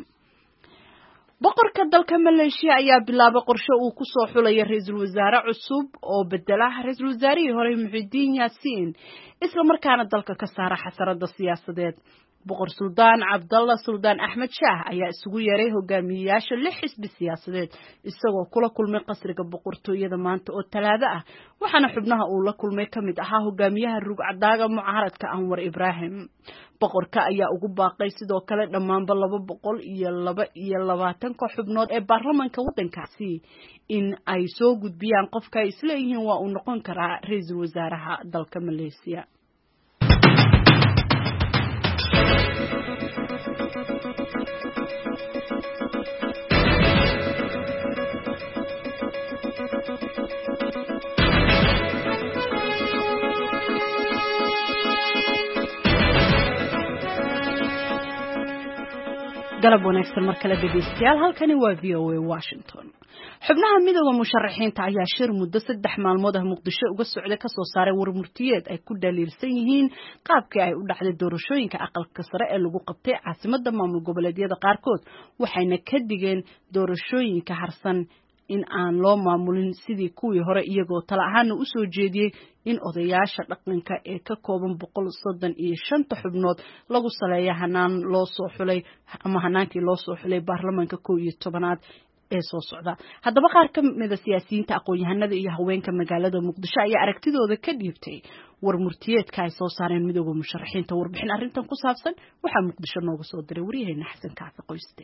boqorka dalka Malaysia ayaa bilaabay qorshe uu ku soo xulay ra'iisul wasaare cusub oo bedela ra'iisul wasaarihii hore Muhyiddin Yassin isla markaana dalka ka saara xasarada siyaasadeed boqor Suldaan Abdullah Suldaan Ahmed Shah ayaa isugu yeeray hogaamiyayaasha lix xisbi siyaasadeed isagoo kula kulmay qasriga boqortooyada maanta oo talaado ah waxaana xubnaha uu la kulmay kamid ahaa hogaamiyaha rugcadaaga mucaaradka Anwar Ibrahim boqorka ayaa ugu baaqay sidoo kale dhamaanba laba boqol iyo laba iyo labaatan ka xubnood ee baarlamaanka wadankaasi in ay soo gudbiyaan qofka ay isla yihiin waa uu noqon karaa ra'iisul wasaaraha dalka Malaysia galab wanaagsan mar kale dhegeystayaal halkani waa V O A Washington xubnaha midowga musharaxiinta ayaa shir muddo saddex maalmood ah Muqdisho uga socday ka soo saaray warmurtiyeed ay ku dhaliilsan yihiin qaabkii ay u dhacday doorashooyinka aqalka sare ee lagu qabtay caasimadda maamul goboleedyada qaarkood waxayna ka digeen doorashooyinka harsan in aan loo maamulin sidii kuwii hore iyagoo tala ahaana u soo jeediyey in odayaasha dhaqanka ee ka kooban boqol soddon iyo shanta xubnood lagu saleeyo hanaan loo soo xulay ama hanaankii loo soo xulay baarlamaanka kow iyo tobanaad ee soo socda. Haddaba qaar ka mid ah siyaasiyiinta aqoon-yahanada iyo haweenka magaalada Muqdisho ayaa aragtidooda ka dhiibtay war murtiyeedka ay soo saareen midowga musharaxiinta. Warbixin arrintan ku saabsan waxaa Muqdisho nooga soo diray wariyaheenna Xasan Kaafi Qoyste.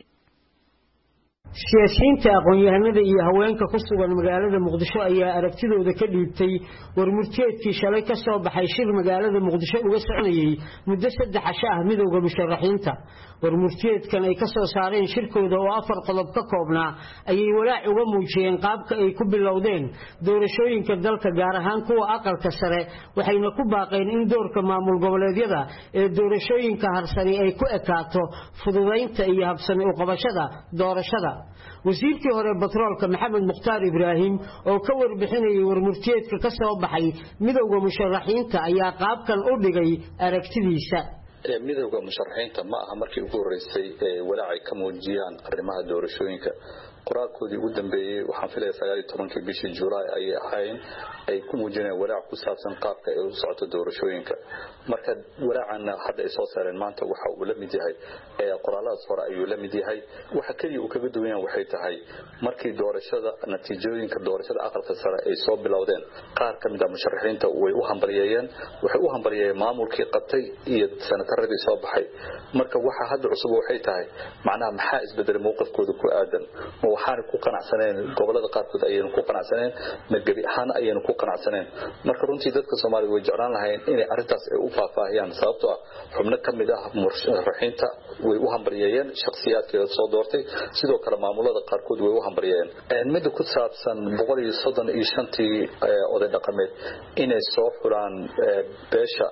siyaasiyiinta aqoon-yahanada iyo haweenka ku sugan magaalada Muqdisho ayaa aragtidooda ka dhiibtay war murtiyeedkii shalay ka soo baxay shir magaalada Muqdisho uga soconayay muddo saddex casho ah midowga musharaxiinta. war murtiyeedkan ay ka soo saareen shirkooda oo afar qodob ka koobnaa ayay walaac uga muujiyeen qaabka ay ku bilowdeen doorashooyinka dalka gaar ahaan kuwa aqalka sare, waxayna ku baaqeen in doorka maamul goboleedyada ee doorashooyinka harsani ay ku ekaato fududeynta iyo habsami u qabashada doorashada. wasiirkii hore batroolka Maxamed Mukhtaar Ibraahim oo ka warbixinayay war murtiyeedka ka soo baxay midowga musharaxiinta ayaa qaabkan u dhigay aragtidiisa. midowga musharaxiinta ma aha markii ugu horeysay ee walaac ay ka muujiyaan arrimaha doorashooyinka. qoraalkoodii ugu dambeeyay waxaan filayaa sagaal iyo tobankii bishii Juulaay ay ahayn ay ku muujinayaan walaac ku saabsan qaabka ay u socoto doorashooyinka. marka walaacana hadda ay soo saareen maanta waxa uu la mid yahay ee qoraaladaas hore ayuu la mid yahay. waxa kaliya uu kaga duwan yahay waxay tahay markii doorashada natiijooyinka doorashada aqalka sare ay soo bilowdeen qaar ka mid ah musharaxiinta way u hambalyeeyeen waxay u hambalyeeyeen maamulkii qabtay iyo sanataradii soo baxay. marka waxa hadda cusub waxay tahay macnaha maxaa isbedelay mowqifkooda ku aadan waxaan ku qanacsaneen gobolada qaarkood ayaynu ku qanacsaneen magabi ahaan ayaynu ku qanacsaneen. marka runtii dadka Soomaaliyeed way jeclaan lahayn inay arintaas ay u faahfaahiyaan sababtoo ah xubno kamid ah musharaxiinta way u hambalyeeyeen shakhsiyaadkooda soo doortay sidoo kale maamulada qaarkood way u hambalyeeyeen. mid ku saabsan boqol iyo soddon iyo shan oday dhaqameed inay soo xulaan beesha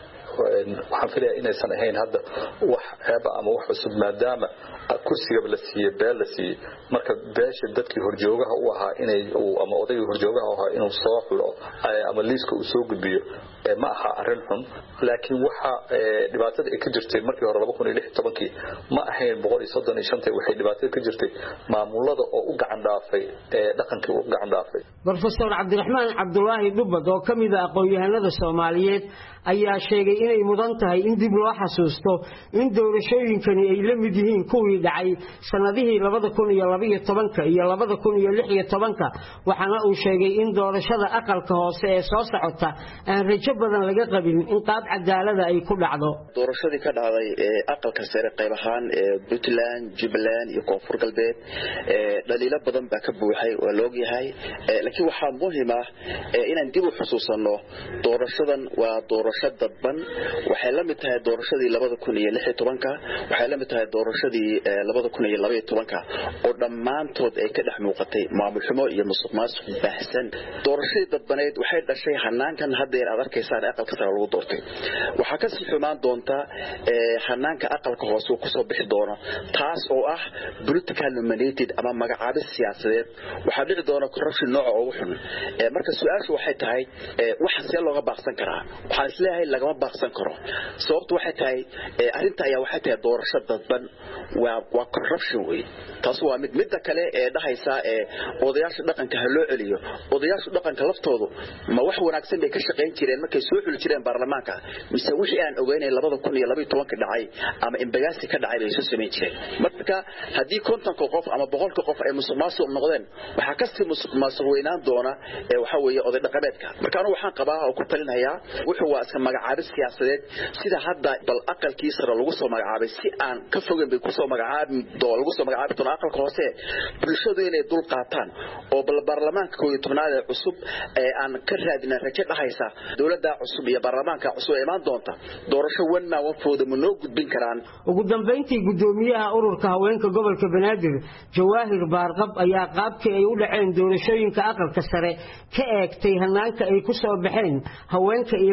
waxaan filayaa inaysan ahayn hadda wax ceeba ama wax cusub maadaama kursiga la siiyay beel la siiyay. marka beesha dadkii horjoogaha u ahaa inay ama odayga horjoogaha ahaa inuu soo xulo ama liiska uu soo gudbiyo ma aha arrin xun. laakiin waxa dhibaatada ay ka jirtay markii hore laba kun iyo lix iyo toban ma ahayn boqol iyo soddon iyo shan waxay dhibaatada ka jirtay maamulada oo u gacan dhaafay ee dhaqankii u gacan dhaafay. Professor Cabdiraxmaan Cabdullaahi Dubbad oo kamid ah aqoon-yahanada Soomaaliyeed ayaa sheegay inay mudan tahay in dib loo xasuusto in doorashooyinkani ay la mid yihiin kuwii dhacay sanadihii laba kun iyo laba iyo toban iyo laba kun iyo lix iyo toban waxaana uu sheegay in doorashada aqalka hoose ee soo socota aan rajo badan laga qabin in qaab cadaalad ah ay ku dhacdo. doorashadii ka dhacday ee aqalka sare qayb ahaan ee Puntland, Jubbaland iyo Koonfur Galbeed ee dhaliilo badan baa ka buuxay oo loo yahay laakiin waxa muhiim ah inaan dib u xasuusano doorashadan waa doorasho dadban waxay la mid tahay doorashadii laba kun iyo lix iyo toban waxay la mid tahay doorashadii laba kun iyo laba iyo toban oo dhamaantood ay ka dhex muuqatay maamul xumo iyo musuqmaasuq baahsan. doorashadii dadbaneed waxay dhashay hanaankan hadda aad arkaysaan aqalka sare lagu doortay. waxa ka sii xumaan doonta hanaanka aqalka hoose uu ku soo bixi doono taas oo ah political nominated ama magacaabis siyaasadeed. waxa dhici doona corruption nooc oo xun. marka su'aashu waxay tahay waxa si looga baaqsan karaa waxaan isleeyahay lagama baaqsan karo sababtu waxay tahay arinta ayaa waxay tahay doorasho dadban waa waa corruption way. taas waa mid mid kale ee dhahaysa ee odayaasha dhaqanka ha loo celiyo. odayaasha dhaqanka laftoodu ma wax wanaagsan bay ka shaqeyn jireen markay soo xuli jireen baarlamaanka mise wixii aan ogeynay laba kun iyo laba iyo toban ka dhacay ama imbagaasi ka dhacay bay soo sameeyeen jireen. marka hadii konton qof ama boqol qof ay musuqmaasuq noqdeen waxa ka sii musuqmaasuq weynaan doona ee waxa weeye oday dhaqameedka. marka anu waxaan qabaa oo ku talinayaa wuxuu waa iska magacaabis siyaasadeed sida hadda bal aqalkiisa lagu soo magacaabay si aan ka fogeyn bay ku soo magacaabin doo lagu soo magacaabi doona aqalka hoose bulshadu inay dul qaataan oo bal baarlamaanka koob iyo tobnaad ee cusub ee aan ka raadinaa rajo dhahaysa dawladda cusub iyo baarlamaanka cusub ee imaan doonta doorasho wan ma wafooda ma noo gudbin karaan. ugu dambeyntii gudoomiyaha ururka haweenka gobolka Banaadir Jawaahir Baarqab ayaa qaabkii ay u dhaceen doorashooyinka aqalka sare ka eegtay hanaanka ay ku soo baxeen haweenka ilaa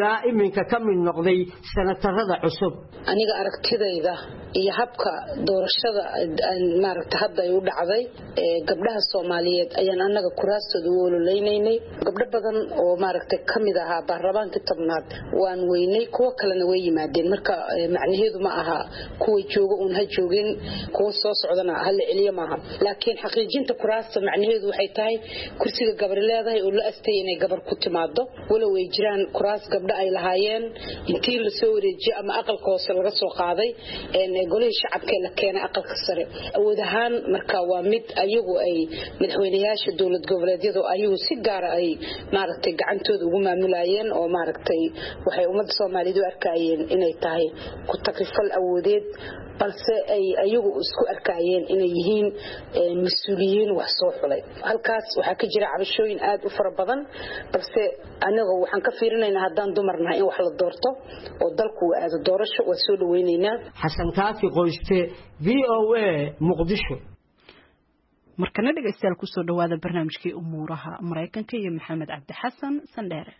iminka ka mid noqday senatarada cusub. aniga aragtidayda iyo habka doorashada maaragtay hadda ay u dhacday ee gabdhaha Soomaaliyeed ayaan anaga kuraastooda u ololeynay gabdho badan oo maaragtay kamid aha baarlamaanka tobnaad waan weynay kuwa kalena way yimaadeen marka macnaheedu ma aha kuwa jooga uun ha joogin kuwa soo socdana hal celiyo maaha laakiin xaqiijinta kuraasta macnaheedu waxay tahay kursiga gabar leedahay oo la astay inay gabar ku timaado wala way jiraan kuraas gabdho ay lahaayeen intii la soo wareejiyay ama aqalka hoose laga soo qaaday ee golihii shacabka la keenay aqalka sare awood ahaan marka waa mid ayagu ay madaxweynayaasha dawlad goboleedyada ayagu si gaar ah ay maaragtay gacantooda ugu maamulayeen oo maaragtay waxay ummadda Soomaaliyeed u arkayeen inay tahay ku takrifal awoodeed balse ay ayagu isku arkayeen inay yihiin mas'uuliyiin wax soo xulay halkaas waxa ka jira cabashooyin aad u fara badan balse anagu waxaan ka fiirinaynaa haddaan dumarnahay in wax la doorto oo dalku aad doorasho waa soo dhaweynaynaa. Xasan Kaafi Qoyste, V O A, Muqdisho. markana dhageystayaal ku soo dhawaada barnaamijkii umuuraha Mareykanka iyo Maxamed Cabdi Xasan Sandheere.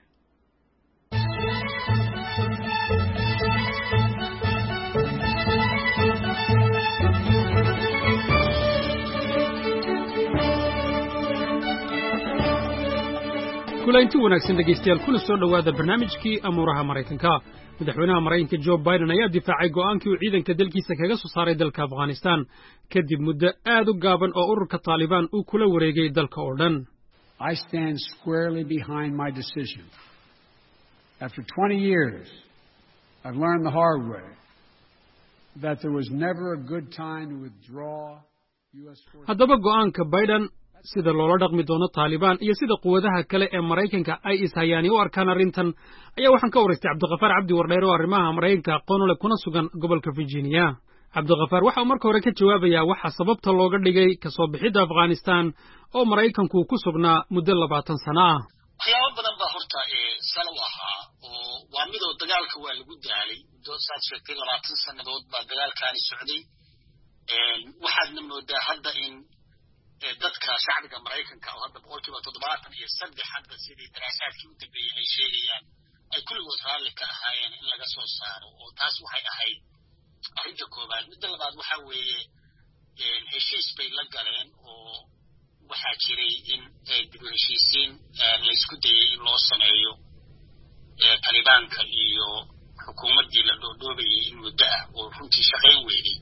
kulanti wanaagsan dhageystayaal kuna soo dhawaada barnaamijkii amuuraha Mareykanka. madaxweynaha Mareykanka Joe Biden ayaa difaacay go'aankii uu ciidanka dalkiisa kaga soo saaray dalka Afghanistan kadib muddo aad u gaaban oo ururka Taliban uu kula wareegay dalka oo dhan. I stand squarely behind my decision. After twenty years, I've learned the hard way that there was never a good time to withdraw U S forces. Haddaba go'aanka Biden sida loola dhaqmi doono Taliban iyo sida quwadaha kale ee Mareykanka ay ishayaan u arkaan arrintan ayaa waxaan ka wareystay Cabdiqafaar Cabdi Wardheer oo arrimaha Mareykanka aqoon u leh kuna sugan gobolka Virginia. Cabdiqafaar waxa uu marka hore ka jawaabayaa waxa sababta looga dhigay ka soo bixidda Afghanistan oo Mareykanku ku sugnaa muddo labaatan sano ah. waxyaabo badan baa horta ee sano ahaa oo waa mid oo dagaalka waa lagu daalay muddo saacadii labaatan sanadood baa dagaalkaani socday ee waxaadna moodaa hadda in dadka shacbiga Mareykanka oo hadda boqolkiiba toddobaatan iyo saddex hadda sidii daraasaadkii u dambeeyay ay sheegayaan ay kulligood raalli ka ahaayeen in laga soo saaro oo taas waxay ahayd arrinta koowaad. midda labaad waxa weeye heshiis bay la galeen oo waxaa jiray in dib u heshiisiin la isku dayay in loo sameeyo Talibanka iyo xukuumaddii la dhoodhoobayay in muddo ah oo runtii shaqayn weydey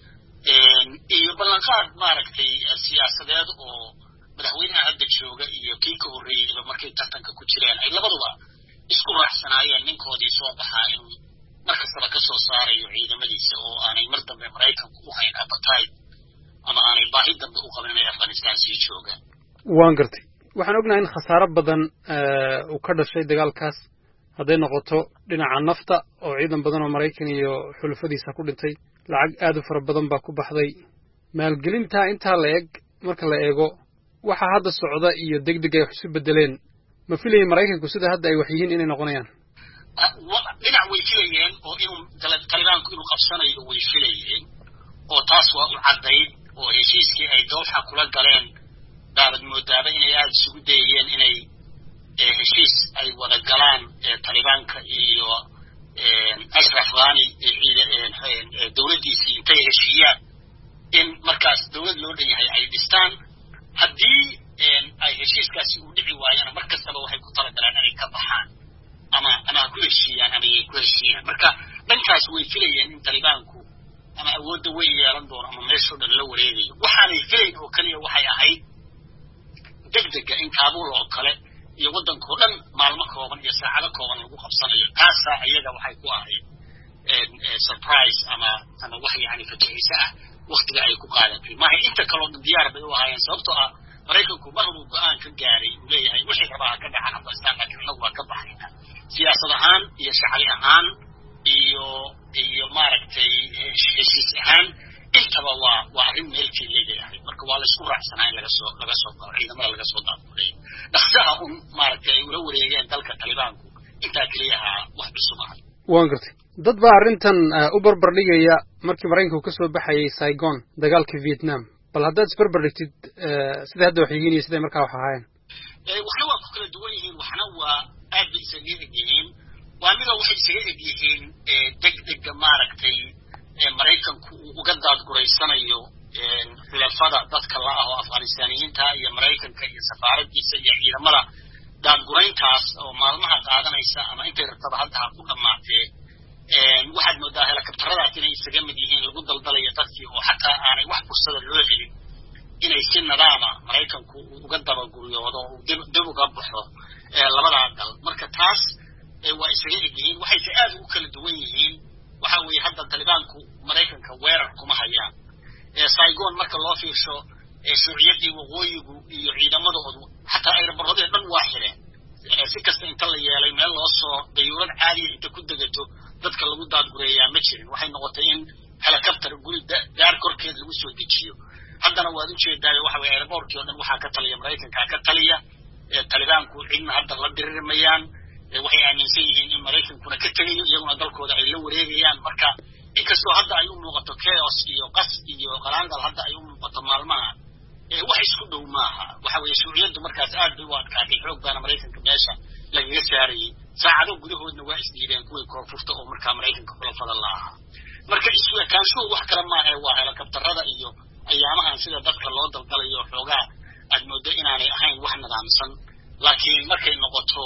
iyo ballanqaad maaragtay siyaasadeed oo madaxweynaha hadda jooga iyo kii ka horreeyayba markay tartanka ku jireen ay labaduba isku raacsanaayeen ninkoodii soo baxaa inuu markastaba ka soo saarayo ciidamadiisa oo aanay mar dambe Mareykanku u hayn appetite ama aanay baahi dambe u qabin inay Afghanistan sii joogaan. waan gartay waxaan ognahay in khasaaro badan uu ka dhashay dagaalkaas hadday noqoto dhinaca nafta oo ciidan badan oo Mareykan iyo xulufadiisa ku dhintay lacag aad u fara badan baa ku baxday maalgelinta inta la eeg marka la eego waxa hadda socda iyo degdeg ay isu bedeleen ma filayay Mareykanku sida hadda ay wax yihiin inay noqonayaan dhinac way filayeen oo inuu Talibanku inuu qabsanayo way filayeen oo taas waa u caddayd oo heshiiskii ay dowladaha kula galeen daalad moodaaba inay aad isugu dayeen inay heshiis ay wada galaan Talibanka iyo Ashraf Ghani dowladdiisii intay heshiiyaan in markaas dowlad loo dhan yahay ay dhistaan haddii ay heshiiskaasi u dhici waayana markastaba waxay ku talagalaan inay ka baxaan ama ama ku heshiiyaan ama ay ku heshiiyaan marka dhankaas way filayeen in Talibanku ama awoodda way yeelan doono ama meesha dhan la wareegayo waxaanay filayn oo kaliya waxay ahayd degdega in Kaabul oo kale iyo waddanka dhan maalmo kooban iyo saacado kooban lagu qabsanayo taasa iyaga waxay ku ahayd surprise ama ama wax yaani fajaa'isa ah waqtiga ay ku qaadatay ma ay inta kale oo diyaar bay u ahaayeen sababtoo ah Mareykanku mar uu go'aan ka gaaray uu leeyahay wixii rabaa ka dhaca Afghanistan laakiin lagu waa ka baxayna siyaasad ahaan iyo shacbi ahaan iyo iyo maaragtay heshiis ahaan intaba waa waa arrin meelkii leeyahay marka waa la isku raacsanayn laga soo laga soo ciidamada laga soo daafulay dhaqsaha un maaragtay ula wareegeen dalka Talibanku inta kaliyaha wax cusub ah. waan gartay dad baa arrintan u barbar dhigaya markii Mareykanku ka soo baxayay Saigon dagaalkii Vietnam bal haddaad isbarbar dhigtid sida hadda wax yihiin iyo sida markaa wax ahaayeen waxna waa ku kala duwan yihiin waxna waa aad bay isaga yihiin waa mida waxay isaga egyihiin degdega maaragtay maraykanku uu uga daadguraysanayo xulafada dadka la ah oo afghanistaaniyiinta iyo maraykanka iyo safaaradiisa iyo ciidamada daadgurayntaas oo maalmaha qaadanaysa ama intay rabtaba hadda ha ku dhammaatee waxaad moodaa helikabtaradaas inay isaga mid yihiin lagu daldalayo dadkii oo xataa aanay wax fursada loo helin inay si nadaama maraykanku uga dabaguriyoodo uu dib uga baxo labadaa dal marka taas waa isaga egyihiin waxayse aad ugu kala duwan yihiin waxa weeye hadda talibaanku maraykanka weerar kuma hayaan saigon marka loo fiirsho shuuciyadii waqooyigu iyo ciidamadoodu xataa ayrabaroodee dhan waa xireen si kasta inta la yeelay meel loo soo dayuurad caadiya inta ku degato dadka lagu daadgureeyaa ma jirin waxay noqotay in helicopter guri daar korkeed lagu soo dejiyo haddana waad ujeedaayo waxa weye airbortkii o dhan waxaa ka taliya maraykankaa ka taliya talibaanku cidna hadda la diririmayaan waxay aaminsan yihiin in maraykankuna ka tegayo iyaguna dalkooda ay la wareegayaan marka inkastoo hadda ay u muuqato chaos iyo qas iyo qalaangal hadda ay u muuqato maalmaha wax isku dhow maaha waxa weeye shuuciyaddu markaas aad bay u adkaatay xoog baana maraykanka meesha lagaga saarayay saacado gudahoodna waa isdiideen kuwii koonfurta oo markaa maraykanka xulafada la ahaa marka isweekaanshuhu wax kale maaha waa helikabtarada iyo ayaamahan sida dadka loo daldalayo xoogaa aad moodo inaanay ahayn wax nidaamsan laakiin markay noqoto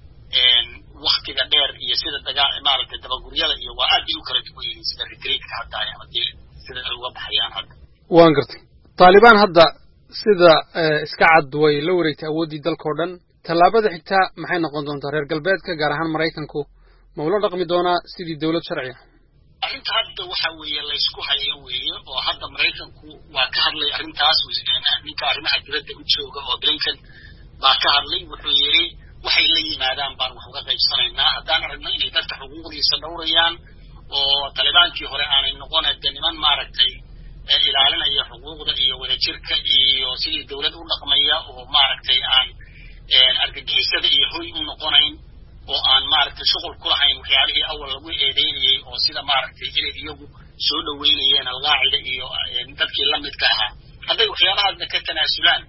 waktiga dheer iyo sida dagaa maaragtay dabaguryada iyo waa aad bay u kala duwan yihiin sida retreatka hadda haddii sida ay uga baxayaan hadda waan gartay taalibaan hadda sida iska cad way la wareegtay awooddii dalkao dhan tallaabada xigtaa maxay noqon doontaa reer galbeedka gaar ahaan maraykanku ma ula dhaqmi doonaa sidii dawlad sharci ah arrinta hadda waxa weeye laysku hayo weeye oo hadda maraykanku waa ka hadlay arrintaas ninka arrimaha dibadda u jooga oo blinken baa ka hadlay wuxuu yidhi waxay la yimaadaan baan wax uga qaybsanaynaa haddaan aragno inay dadka xuquuqdiisa dhowrayaan oo talibaankii hore aanay noqon hadde niman maaragtay ilaalinaya xuquuqda iyo wadajirka iyo sidii dawlad u dhaqmaya oo maaragtay aan argagixisada iyo hoy u noqonayn oo aan maaragtay shuqul ku lahayn waxyaalihii awal lagu eedeynayay oo sida maaragtay inay iyagu soo dhaweynayeen alqaacida iyo dadkii la midka ahaa hadday waxyaalahaasna ka tanaasulaan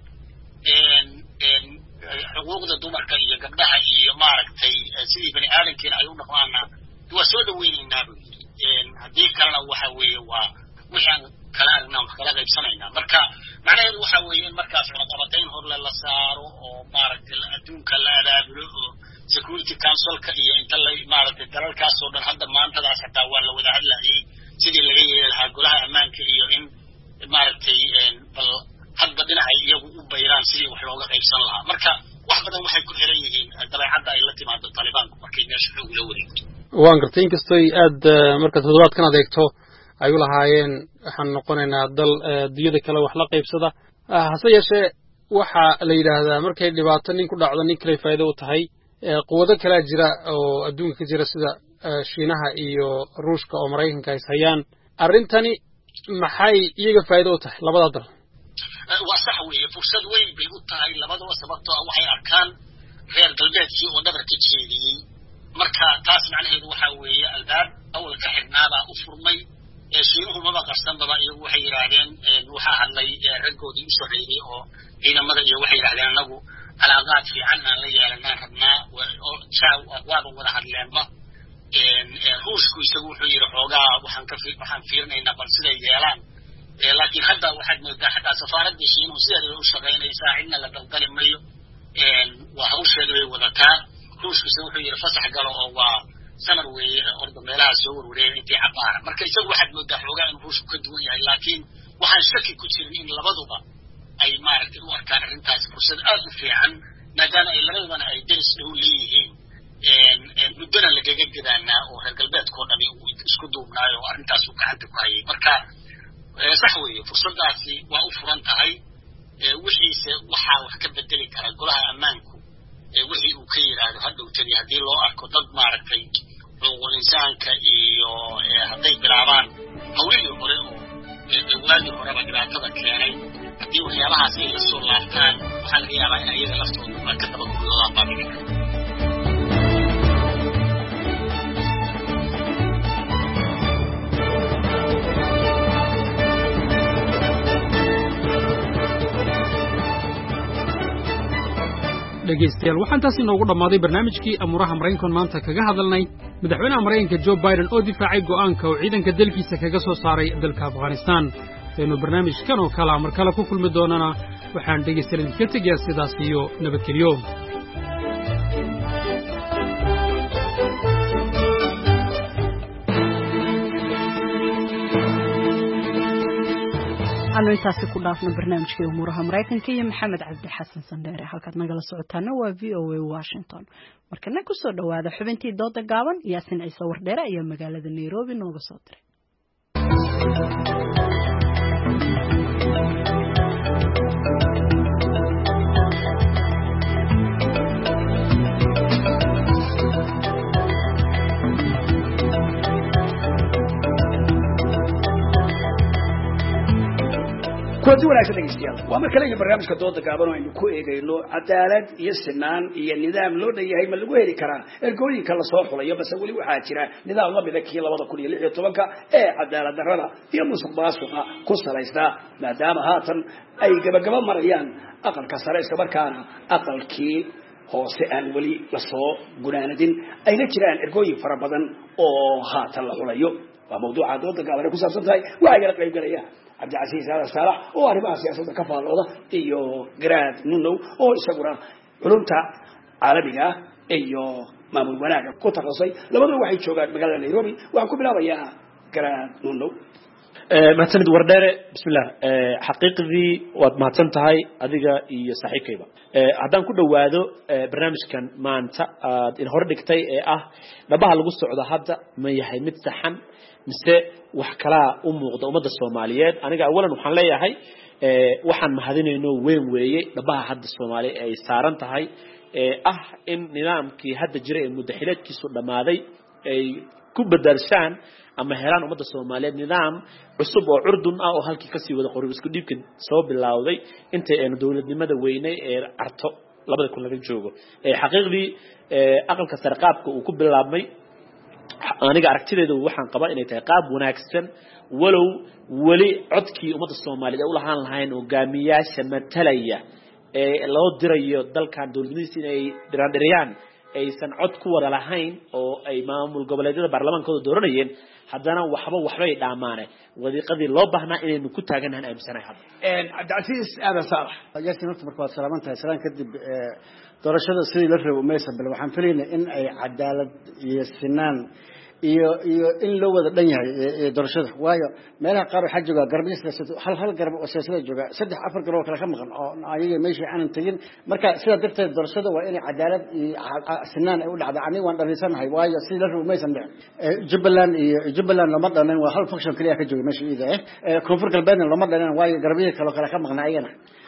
xuquuqda dumarka iyo gabdhaha iyo maaragtay sidii bani aadamkiina ay u dhaqmaana waa soo dhaweynaynaa buu yidhi haddii kalena waxa weeye waa wixaan kala aragnaa wax kala qaybsanaynaa marka macnaheedu waxa weeye in markaas cunaqabatayn horle la saaro oo maaragtay adduunka la abaabulo oo security councilka iyo inta la maaragtay dalalkaasoo dhan hadda maantadaas hataa waa la wada hadlayay sidii laga yeeli lahaa golaha ammaanka iyo in maaragtay bal hadba dhinacay iyagu u bayraan sidii wax looga qaybsan lahaa marka wax badan waxay ku xiran yihiin dabeecadda ay la timaado talibaanku markay meesha xoog la wareegto waan gartay inkastoy aad marka toddobaadkan adeegto ay u lahaayeen waxaan noqonaynaa dal diyada kale wax la qaybsada hase yeeshee waxa la yidhaahdaa markay dhibaato nin ku dhacdo nin kale faa'iido u tahay quwado kalaa jira oo adduunka ka jira sida shiinaha iyo ruushka oo maraykanka is hayaan arrintani maxay iyaga faa'iido u tahay labada dal waa sax weeye fursad weyn bay u tahay labadaba sababtoo ah waxay arkaan reer galbeedkii oo dhabarka jeediyey marka taas macnaheedu waxa weeye albaab awal ka xidhnaabaa u furmay shiinuhu maba qarsanbaba iyagu waxay yidhaahdeen waxaa hadlay raggoodii u sarreeyey oo ciidamada iyo waxay yidhahdeen anagu calaaqaad fiican aan la yeelanaan rabnaa waaba wada hadleenba ruushku isagu wuxuu yidhi xoogaa waxaan ka waxaan fiirinaynaa bal siday yeelaan laakiin hadda waxaad moodaa xataa safaaraddii shiinuhu sideeda bay u shaqaynaysaa cidna la daldali mayo waa hawsheeda way wadataa ruushku isagu wuxuu yidhi fasax galo oo waa samar weeye orda meelaha soo warwareegay intii cabaara marka isagu waxaad moodaa xoogaa inuu ruushku ka duwan yahay laakiin waxaan shaki ku jirin in labaduba ay maaragtay u arkaan arrintaas fursad aad u fiican maadaama ay labadubana ay deris dhow leeyihiin muddona lagaga gadaanaa oo reer galbeedkao dhami uu isku duubnaayo oo arrintaas uu gacanta ku hayay marka sax weeye fursaddaasi waa u furan tahay wixiise waxaa wax ka bedeli kara golaha ammaanku wixii uu ka yidhaahdo hadhowtani haddii loo arko dad maaragtay xuquuqul insaanka iyo hadday bilaabaan hawlihii hore oo waagii horeba dhibaatada keenay haddii waxyaabahaas ay la soo laabtaan waxaa laga yaabaa in ayaga laftoodu waa ka dabaguryoodaan baa dhici karta dhegaystayaal waxaan taasi noogu dhammaaday barnaamijkii amuuraha maraykanka maanta kaga hadalnay madaxweynaha maraykanka Joe Biden oo difaacay go'aanka uu ciidanka dalkiisa kaga soo saaray dalka Afghanistan aynu barnaamijkan oo kala mar kale ku kulmi doonana waxaan dhegaystayaal ka tegayaa sidaas iyo nabadgelyo أنا إنتاسي كنا في برنامج كي أمورها مريكان كي محمد عبد الحسن صنداري حلقة نقل صوتنا وفي أو واشنطن مركنا كسر هذا حبنتي دوت جابن ياسين عيسى وردرة أيام مقالة نيروبي نوغ صوتري كنت ولا أحد يستيقظ وما كان يجي برنامج كدود كابانو إنه كوي إنه عدالة يسنان ينظام لون يهي من الجوهر كرا الجوهر كلا صاح ولا يبص أقولي وحاجرا نظام الله بذكي الله وضع كل اللي يطبقه إيه عدالة درنا هي مسباس وقا قصة ليسنا ما دام هاتن أي جب جب مريان أقل كسر إسكبر كان أقل كي هو سأل ولي لصو جناندين أي نجران الجوهر فربضن أو هات الله ولا يو وموضوع عدود كابانو كسر صدقي وعجل قريب قرية عبد العزيز هذا صالح oo arrimaha siyaasadda ka faalooda iyo garaad nunow oo isaguna culumta caalamiga iyo maamul wanaag ku taqasay labadaba waxay joogaan magaalada Nairobi waxaan ku bilaabayaa garaad nunow ما تسند وردارة بسم الله حقيقي وما تنتهي أديك يصحيكيبا عدان كده وادو برنامج كان ما أنت الهردك تي أه نبها القصة عدا هذا ما يحي متسحن مساء وحكلا أم وقد أمد الصوماليات أنا جا أولا وحنا ليه هاي وحن مهدين إنه وين ويا نبها حد الصومالي سارن تهاي أه إن نظام كي هذا جري المدحلات كي صار ماذي كوب درسان أما هران أمد الصوماليات نظام عصب وعردن أو هالكي كسي وده قريب سكودي يمكن صوب اللاوي أنت إنه دولة نمدا ويني عرتو لابد يكون لك جوجو حقيقي أقل كسرقابك وكوب اللامي أنا قاركتي له وحن قبائل إنه تقاب وناكسن ولو ولي عدكي أمد الصوماليات أول هان الهين وجامية شمتلية لو دري دل كان دولة سنة دران دريان أي سن عدكو ولا لهين أو أي مامل قبل هذا البرلمان كده دورنيين حدنا وحبا وحبا يدعمانه وذي قضي الله بهنا إلى إنه كنت هجنها أنا بسنة هذا. عبد العزيز هذا صالح. جالس نقطة مركز سلامتها سلام كذب درشة السيد لفرق وميسب بل وحنفلين إن أي عدالة السنان iyo iyo in loo wada dhan yahay doorashada waayo meelaha qaar waxa jooga garbiyada hal hal garab oo siyaasada jooga saddex afar garab oo kala ka maqan oo ayaga meeshii aan tagin marka sida darteed doorashada waa in cadaalad iyo sinaan ay u dhacdo ani waan dhalisanahay waayo si la rumaysan dhicin Jubbaland iyo Jubbaland lama dhanan waa hal function kaliya ka jooga meeshii ida eh koonfur galbeedna lama dhanan waayo garbiyada kala kala ka maqnaayeen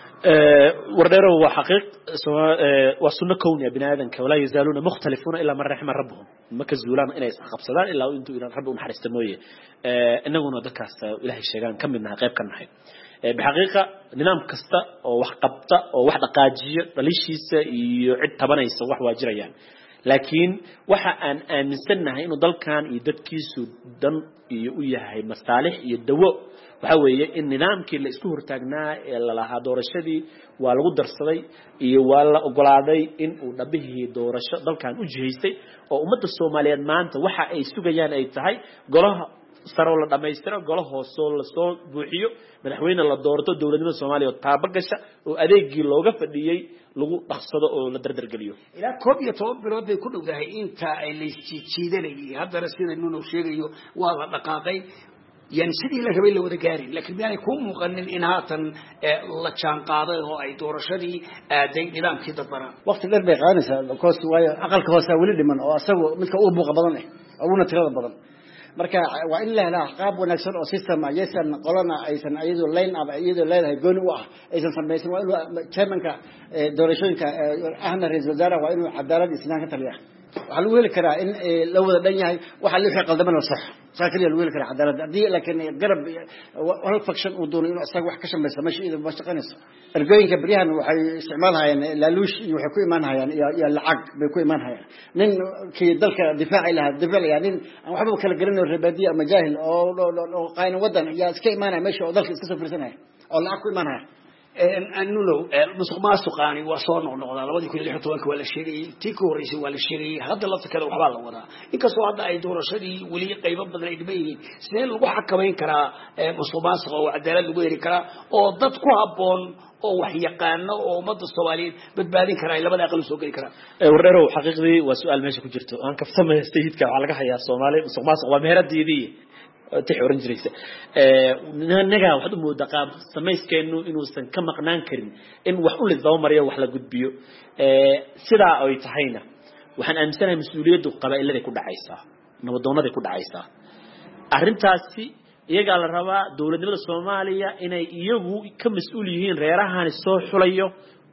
وردره هو حقيق سواء وسنة كونية بني آدم ولا يزالون مختلفون إلا من رحم ربهم ما كزولان إلى يسحق صدان إلا وأنتوا إلى ربهم حرس تنوية إنه ندكست إلهي الشيطان كم منها غيب كان حي بحقيقة ننام كستا أو وحقبتا أو واحدة قاجية ليش يعد تبنا يسوح واجريان لكن وح أن أن نستنى إنه ضل كان يدكي سودان يوياه مصالح يدوق وحوي إن نظام كل إسكور تجنا إلا لها دورشدي والغدر صدي يوالا أقولادي إن ونبيه دورش ضل كان وجهيستي وأمد الصوماليين ما أنت وح أي سجيان أي تهاي قالها صاروا لنا ما يسترى قالها صول صول بوحيو من حوين الله دورته دولة من الصومالية وتابقش وأديك جلوجا فديي لغو تقصده ولا دردر قليو إلى كوب يتوب برود يكونوا ده أنت اللي تشيدني هذا رسينا إنه شيء واضح دقائق يعني سيدي لا قبل ولا قارين لكن يعني يكون مقنن إنهاتا الله كان قاضي هو أي دور شدي دين نظام كده برا وقت اللي بيقانس كوس ويا أقل كوس ولد من أو أسوأ مثل أبو قبضنه أو نترى بدن مركا وإلا لا عقاب ونكسر أو سيستم يسن قلنا أيسن أيد اللين أو أيد اللين هيقول واحد أيسن سميسن وإنه كمان كا دورشون كا أهنا رئيس وزراء وإنه عدالة إسنان كتريح وحلو ويل كرا إن لو الدنيا وحلو في قلبنا الصح ساكن الويل كرا عدالة دي لكن قرب وهل فكشن ودون إنه أستاق وحكشن بس ماشي إذا باش تقنص الجوين كبريها إنه حي استعمالها يعني لالوش يحكوا إيمانها يعني يا العق بيكون إيمانها يعني نين كي ذلك دفاع لها دفاع يعني أنا حبوا كلا قرنوا الربادية مجاهل أو أو قاين ودن يا سكي إيمانها ماشي أو ذلك استسف في سنة أو العق إيمانها anulow musuq maasuqaani waa soo noqnoqdaa labadii kun iyo lix iyo tobanka waa la sheegayey tii ka horreysay waa la sheegayey hadda lafta kale waxbaa la wadaa inkastoo hadda ay doorashadii weli qaybo badan ay dhiban yihiin sidee lagu xakamayn karaa musuq maasuqa oo cadaalad lagu heli karaa oo dad ku habboon oo wax yaqaano oo ummadda Soomaaliyeed badbaadin kara labada aqal soo gali kara wareerow xaqiiqdii waa su'aal meesha ku jirto aan kaftamay sayidka waxa laga hayaa Soomaali musuq maasuq waa meheradiidii tix oran jiraysa ee naga waxa uu moodaa qaab sameyskeenu inuu san ka maqnaan karin in wax u lisdaba mariyo wax la gudbiyo ee sida ay tahayna waxaan aaminsanahay mas'uuliyaddu qabaa'ilada ku dhacaysa nabadoonada ku dhacaysa arintaasi iyaga la rabaa dawladnimada Soomaaliya inay iyagu ka mas'uul yihiin reerahan soo xulayo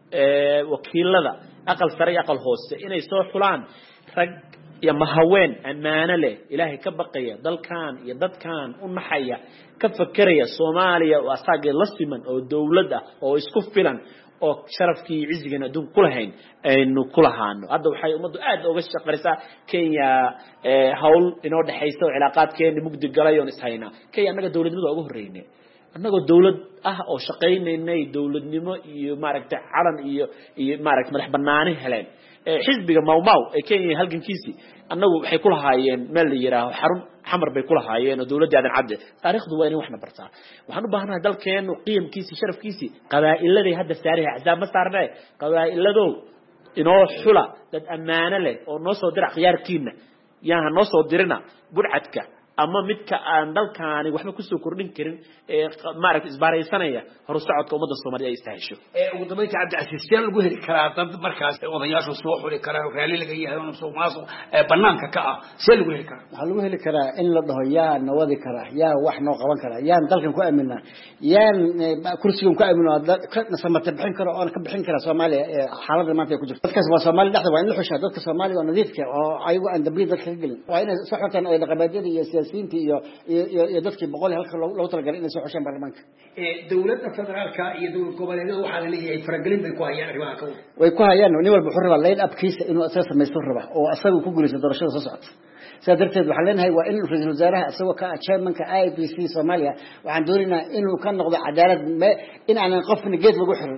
ee wakiilada aqal sare aqal hoose inay soo xulaan rag ya mahaween amaana leh ilaahay ka baqaya dalkan iyo dadkan u naxaya ka fakaraya Soomaaliya oo asaga la siman oo dawladda oo isku filan oo sharafkii cizigan adduun ku lahayn aynu ku lahaano hadda waxay umadu aad uga shaqaraysaa Kenya ee hawl inoo dhaxayso cilaaqaadkeena mugdi galay oo ishayna Kenya anaga dawladnimada ugu horeeyay anaga dawlad ah oo shaqeynay dawladnimo iyo maaragtay calan iyo iyo maaragtay madax banaani heleen xisbiga mawmaw ee Kenya halgankiisi anagu waxay ku lahaayeen meel la yiraahdo xarun xamar bay ku lahaayeen oo dawladda aadan cabde taariikhdu waa in wax na bartaa waxaan u baahanahay dalkeenu qiimkiisa sharafkiisa qabaa'ilada hadda saariha axzaab ma saarnay qabaa'iladu inoo xula dad amaana leh oo noo soo dirac khiyaarkiina yaa noo soo dirina burcadka ama midka aan dalkaani waxba ku soo kordhin karin ee maaragtay isbaaraysanaya hor socodka ummadda Soomaaliya ay istaasho ee ugu dambeyntii Cabdi Casiis teen lagu heli karaa dad markaas odayaashu soo xuli karaa raali laga yahay oo soo maasuq ee banaanka ka ah see lagu heli karaa waxa lagu heli karaa in la dhaho yaa nawadi karaa yaa wax noo qaban karaa yaan dalkan ku aaminaa yaan kursigan ku aaminaa ka samata bixin karo oo ka bixin kara Soomaaliya xaaladda maanta ku jirto dadkaas waa Soomaali dhaxda waa in la xushaa dadka Soomaaliga oo nadiifka oo ayagu aan dambiil dadka ka gelin waa in saxatan ay dhaqameedyada iyo siyaasiyiinta iyo iyo dadkii boqol halka loo talagalay inay soo xushaan baarlamaanka ee dawladda federaalka iyo dawlad goboleedyada waxa la leeyahay faragelin bay ku hayaan arrimaha ka way ku hayaan nin walba xurra line up kiisa inuu asaas sameeyo raba oo asagu ku guulaysto doorashada soo socota sadarteed waxa leenahay waa in ra'iisul wasaaraha asagoo ka chairmanka I P C Soomaaliya waxaan doonaynaa inuu ka noqdo cadaalad in aan qofna geed lagu xirin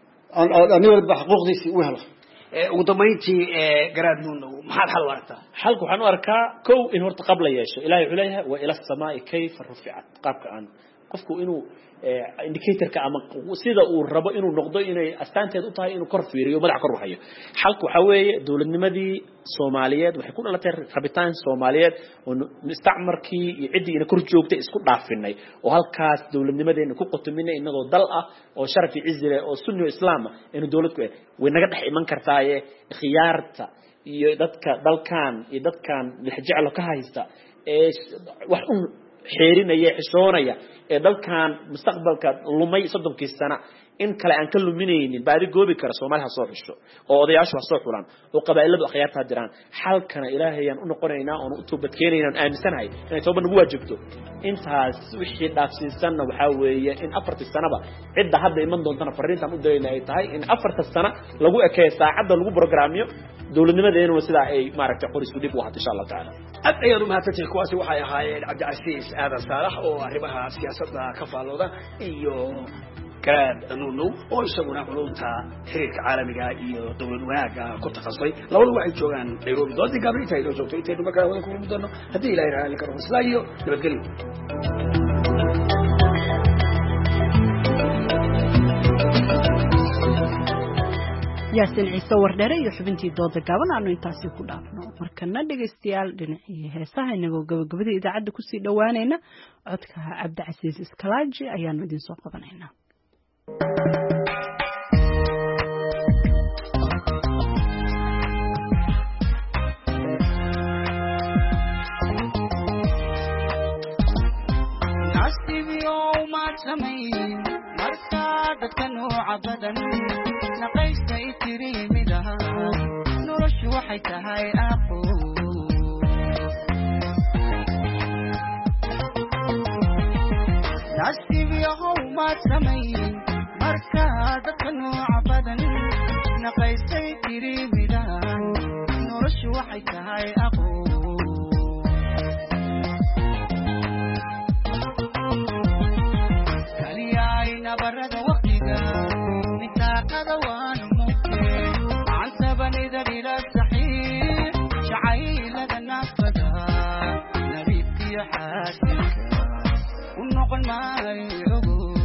oo nin walba xuquuqdiisa u helo ugu dambeyntii garaad nuuno maxaad xal u aragtaa xalku waxaan u arkaa kow in horta qabla yeesho ilaahay wuxuu leeyahay wa ila samaa'i kayfa rufi'at qaabka aan qofku inuu indicatorka ama sida uu rabo inuu noqdo inay astaanteed u tahay inuu kor fiiriyo madax kor u hayo xalku waxa weeye dawladnimadii Soomaaliyeed waxay ku dhalatay rabitaan Soomaaliyeed oo mustacmarkii iyo cidii ina kor joogtay isku dhaafinay oo halkaas dawladnimadeena ku qotominay inagoo dal ah oo sharaf iyo cizi leh oo sunni islaam ah inuu dawlad ku ah way naga dhex iman kartaaye khiyaarta iyo dadka dalkan iyo dadkan lixjeclo ka haysta ee wax un xeerinaya xishoonaya ee dalkan mustaqbalka lumay soddonkii sano in kale aan ka luminaynin baadi goobi kara Soomaaliya soo xisho oo odayaashu soo xulaan oo qabaa'iladu khiyaarta diraan xalkana ilaahayaan u noqonaynaa oo u toobad keenaynaa aaminsanahay inay toobad nagu waajibto intaas wixii dhaafsiisanna waxa weeye in afartii sanaba cidda hadda iman doontana fariintan u direynaa ay tahay in afartii sano lagu ekeeyo saacada lagu programyo dawladnimadeena sida ay maaragtay qorisku dib u hato insha Allah taala ad ayadu mahadsantahay kuwaasi waxay ahaayeen Cabdi Casiis aadan saalax oo arrimaha siyaasadda ka faalooda iyo garaad nuuno oo isaguna culumta xiriirka caalamiga iyo dawlad wanaaga ku takhasusay labadu waxay joogaan Nairobi doodii gabriita ay joogto intay marka wada ku mudano hadii ilaahay raali karo islaayo nabadgelyo yaasin ciise wardheere iyo xubintii dooda gaaban aanu intaasi ku dhaafno markana dhageystayaal dhinacii heesaha inagoo gabagabada idaacadda kusii dhowaanayna codka Cabdi Casiis Iskalaaji ayaanu idin soo qabanaynaa dadka nooca badan naqaysta itiriimidaha noloshu waxay tahay aqo nasiib yahow maad samayn marka dadka nooca badan naqaysta itiriimidaha noloshu waxay tahay aqo barada waqtiga xaasilka u noqon maayo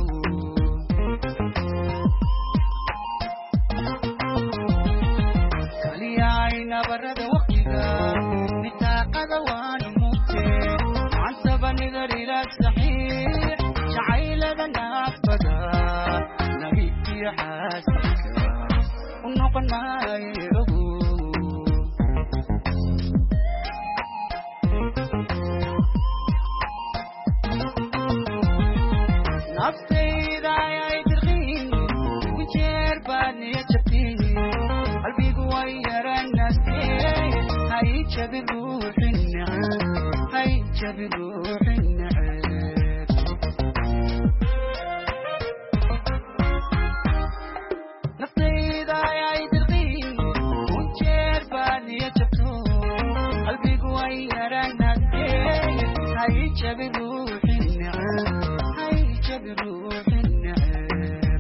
kaliyay nabarada waqtiga nitaaqada waan mugtee cantaba nigar ila saxiix jacaylada naafada nabiibkiyo xaasilka u noqon maayo naftayda ay dirqiin wijeer baan iyo jabtiin qalbigu way yaranaastee hay jabi ruuxin neceb hay jabi ruuxin neceb naftayda ay dirqiin wijeer baan iyo jabto qalbigu way yaranaastee hay jabi ruuxin neceb بروح النعيم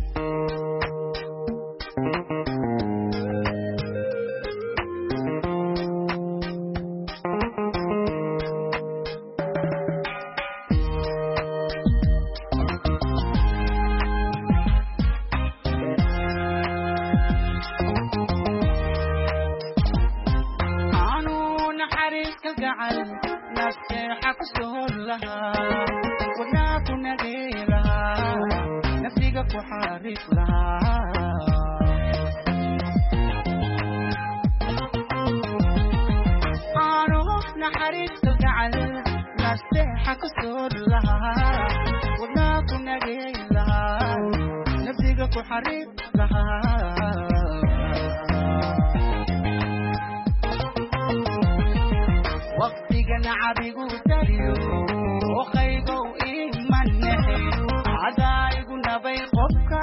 قانون حريص كالقعل نفسي حكسه لها وناكو نغيلها نفسيك وحارف لها قانون حريص كالقعل نفسي حكسه لها وناكو نغيلها نفسيك وحارف لها وقتنا عبيقو تريو وخيقو إيمان نحي عدايقنا بيقبكا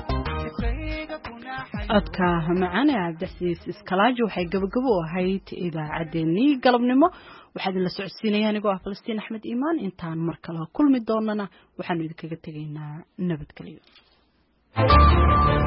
codka macaan ee cabdixasiis iskalaajo waxay gabagabo u ahayd idaacaddeenii galabnimo waxaad la socodsiinayaan anigoo ah Falastiin Axmed Iimaan intaan mar kale kulmi doonana waxaanu idinkaga tegaynaa nabadgelyo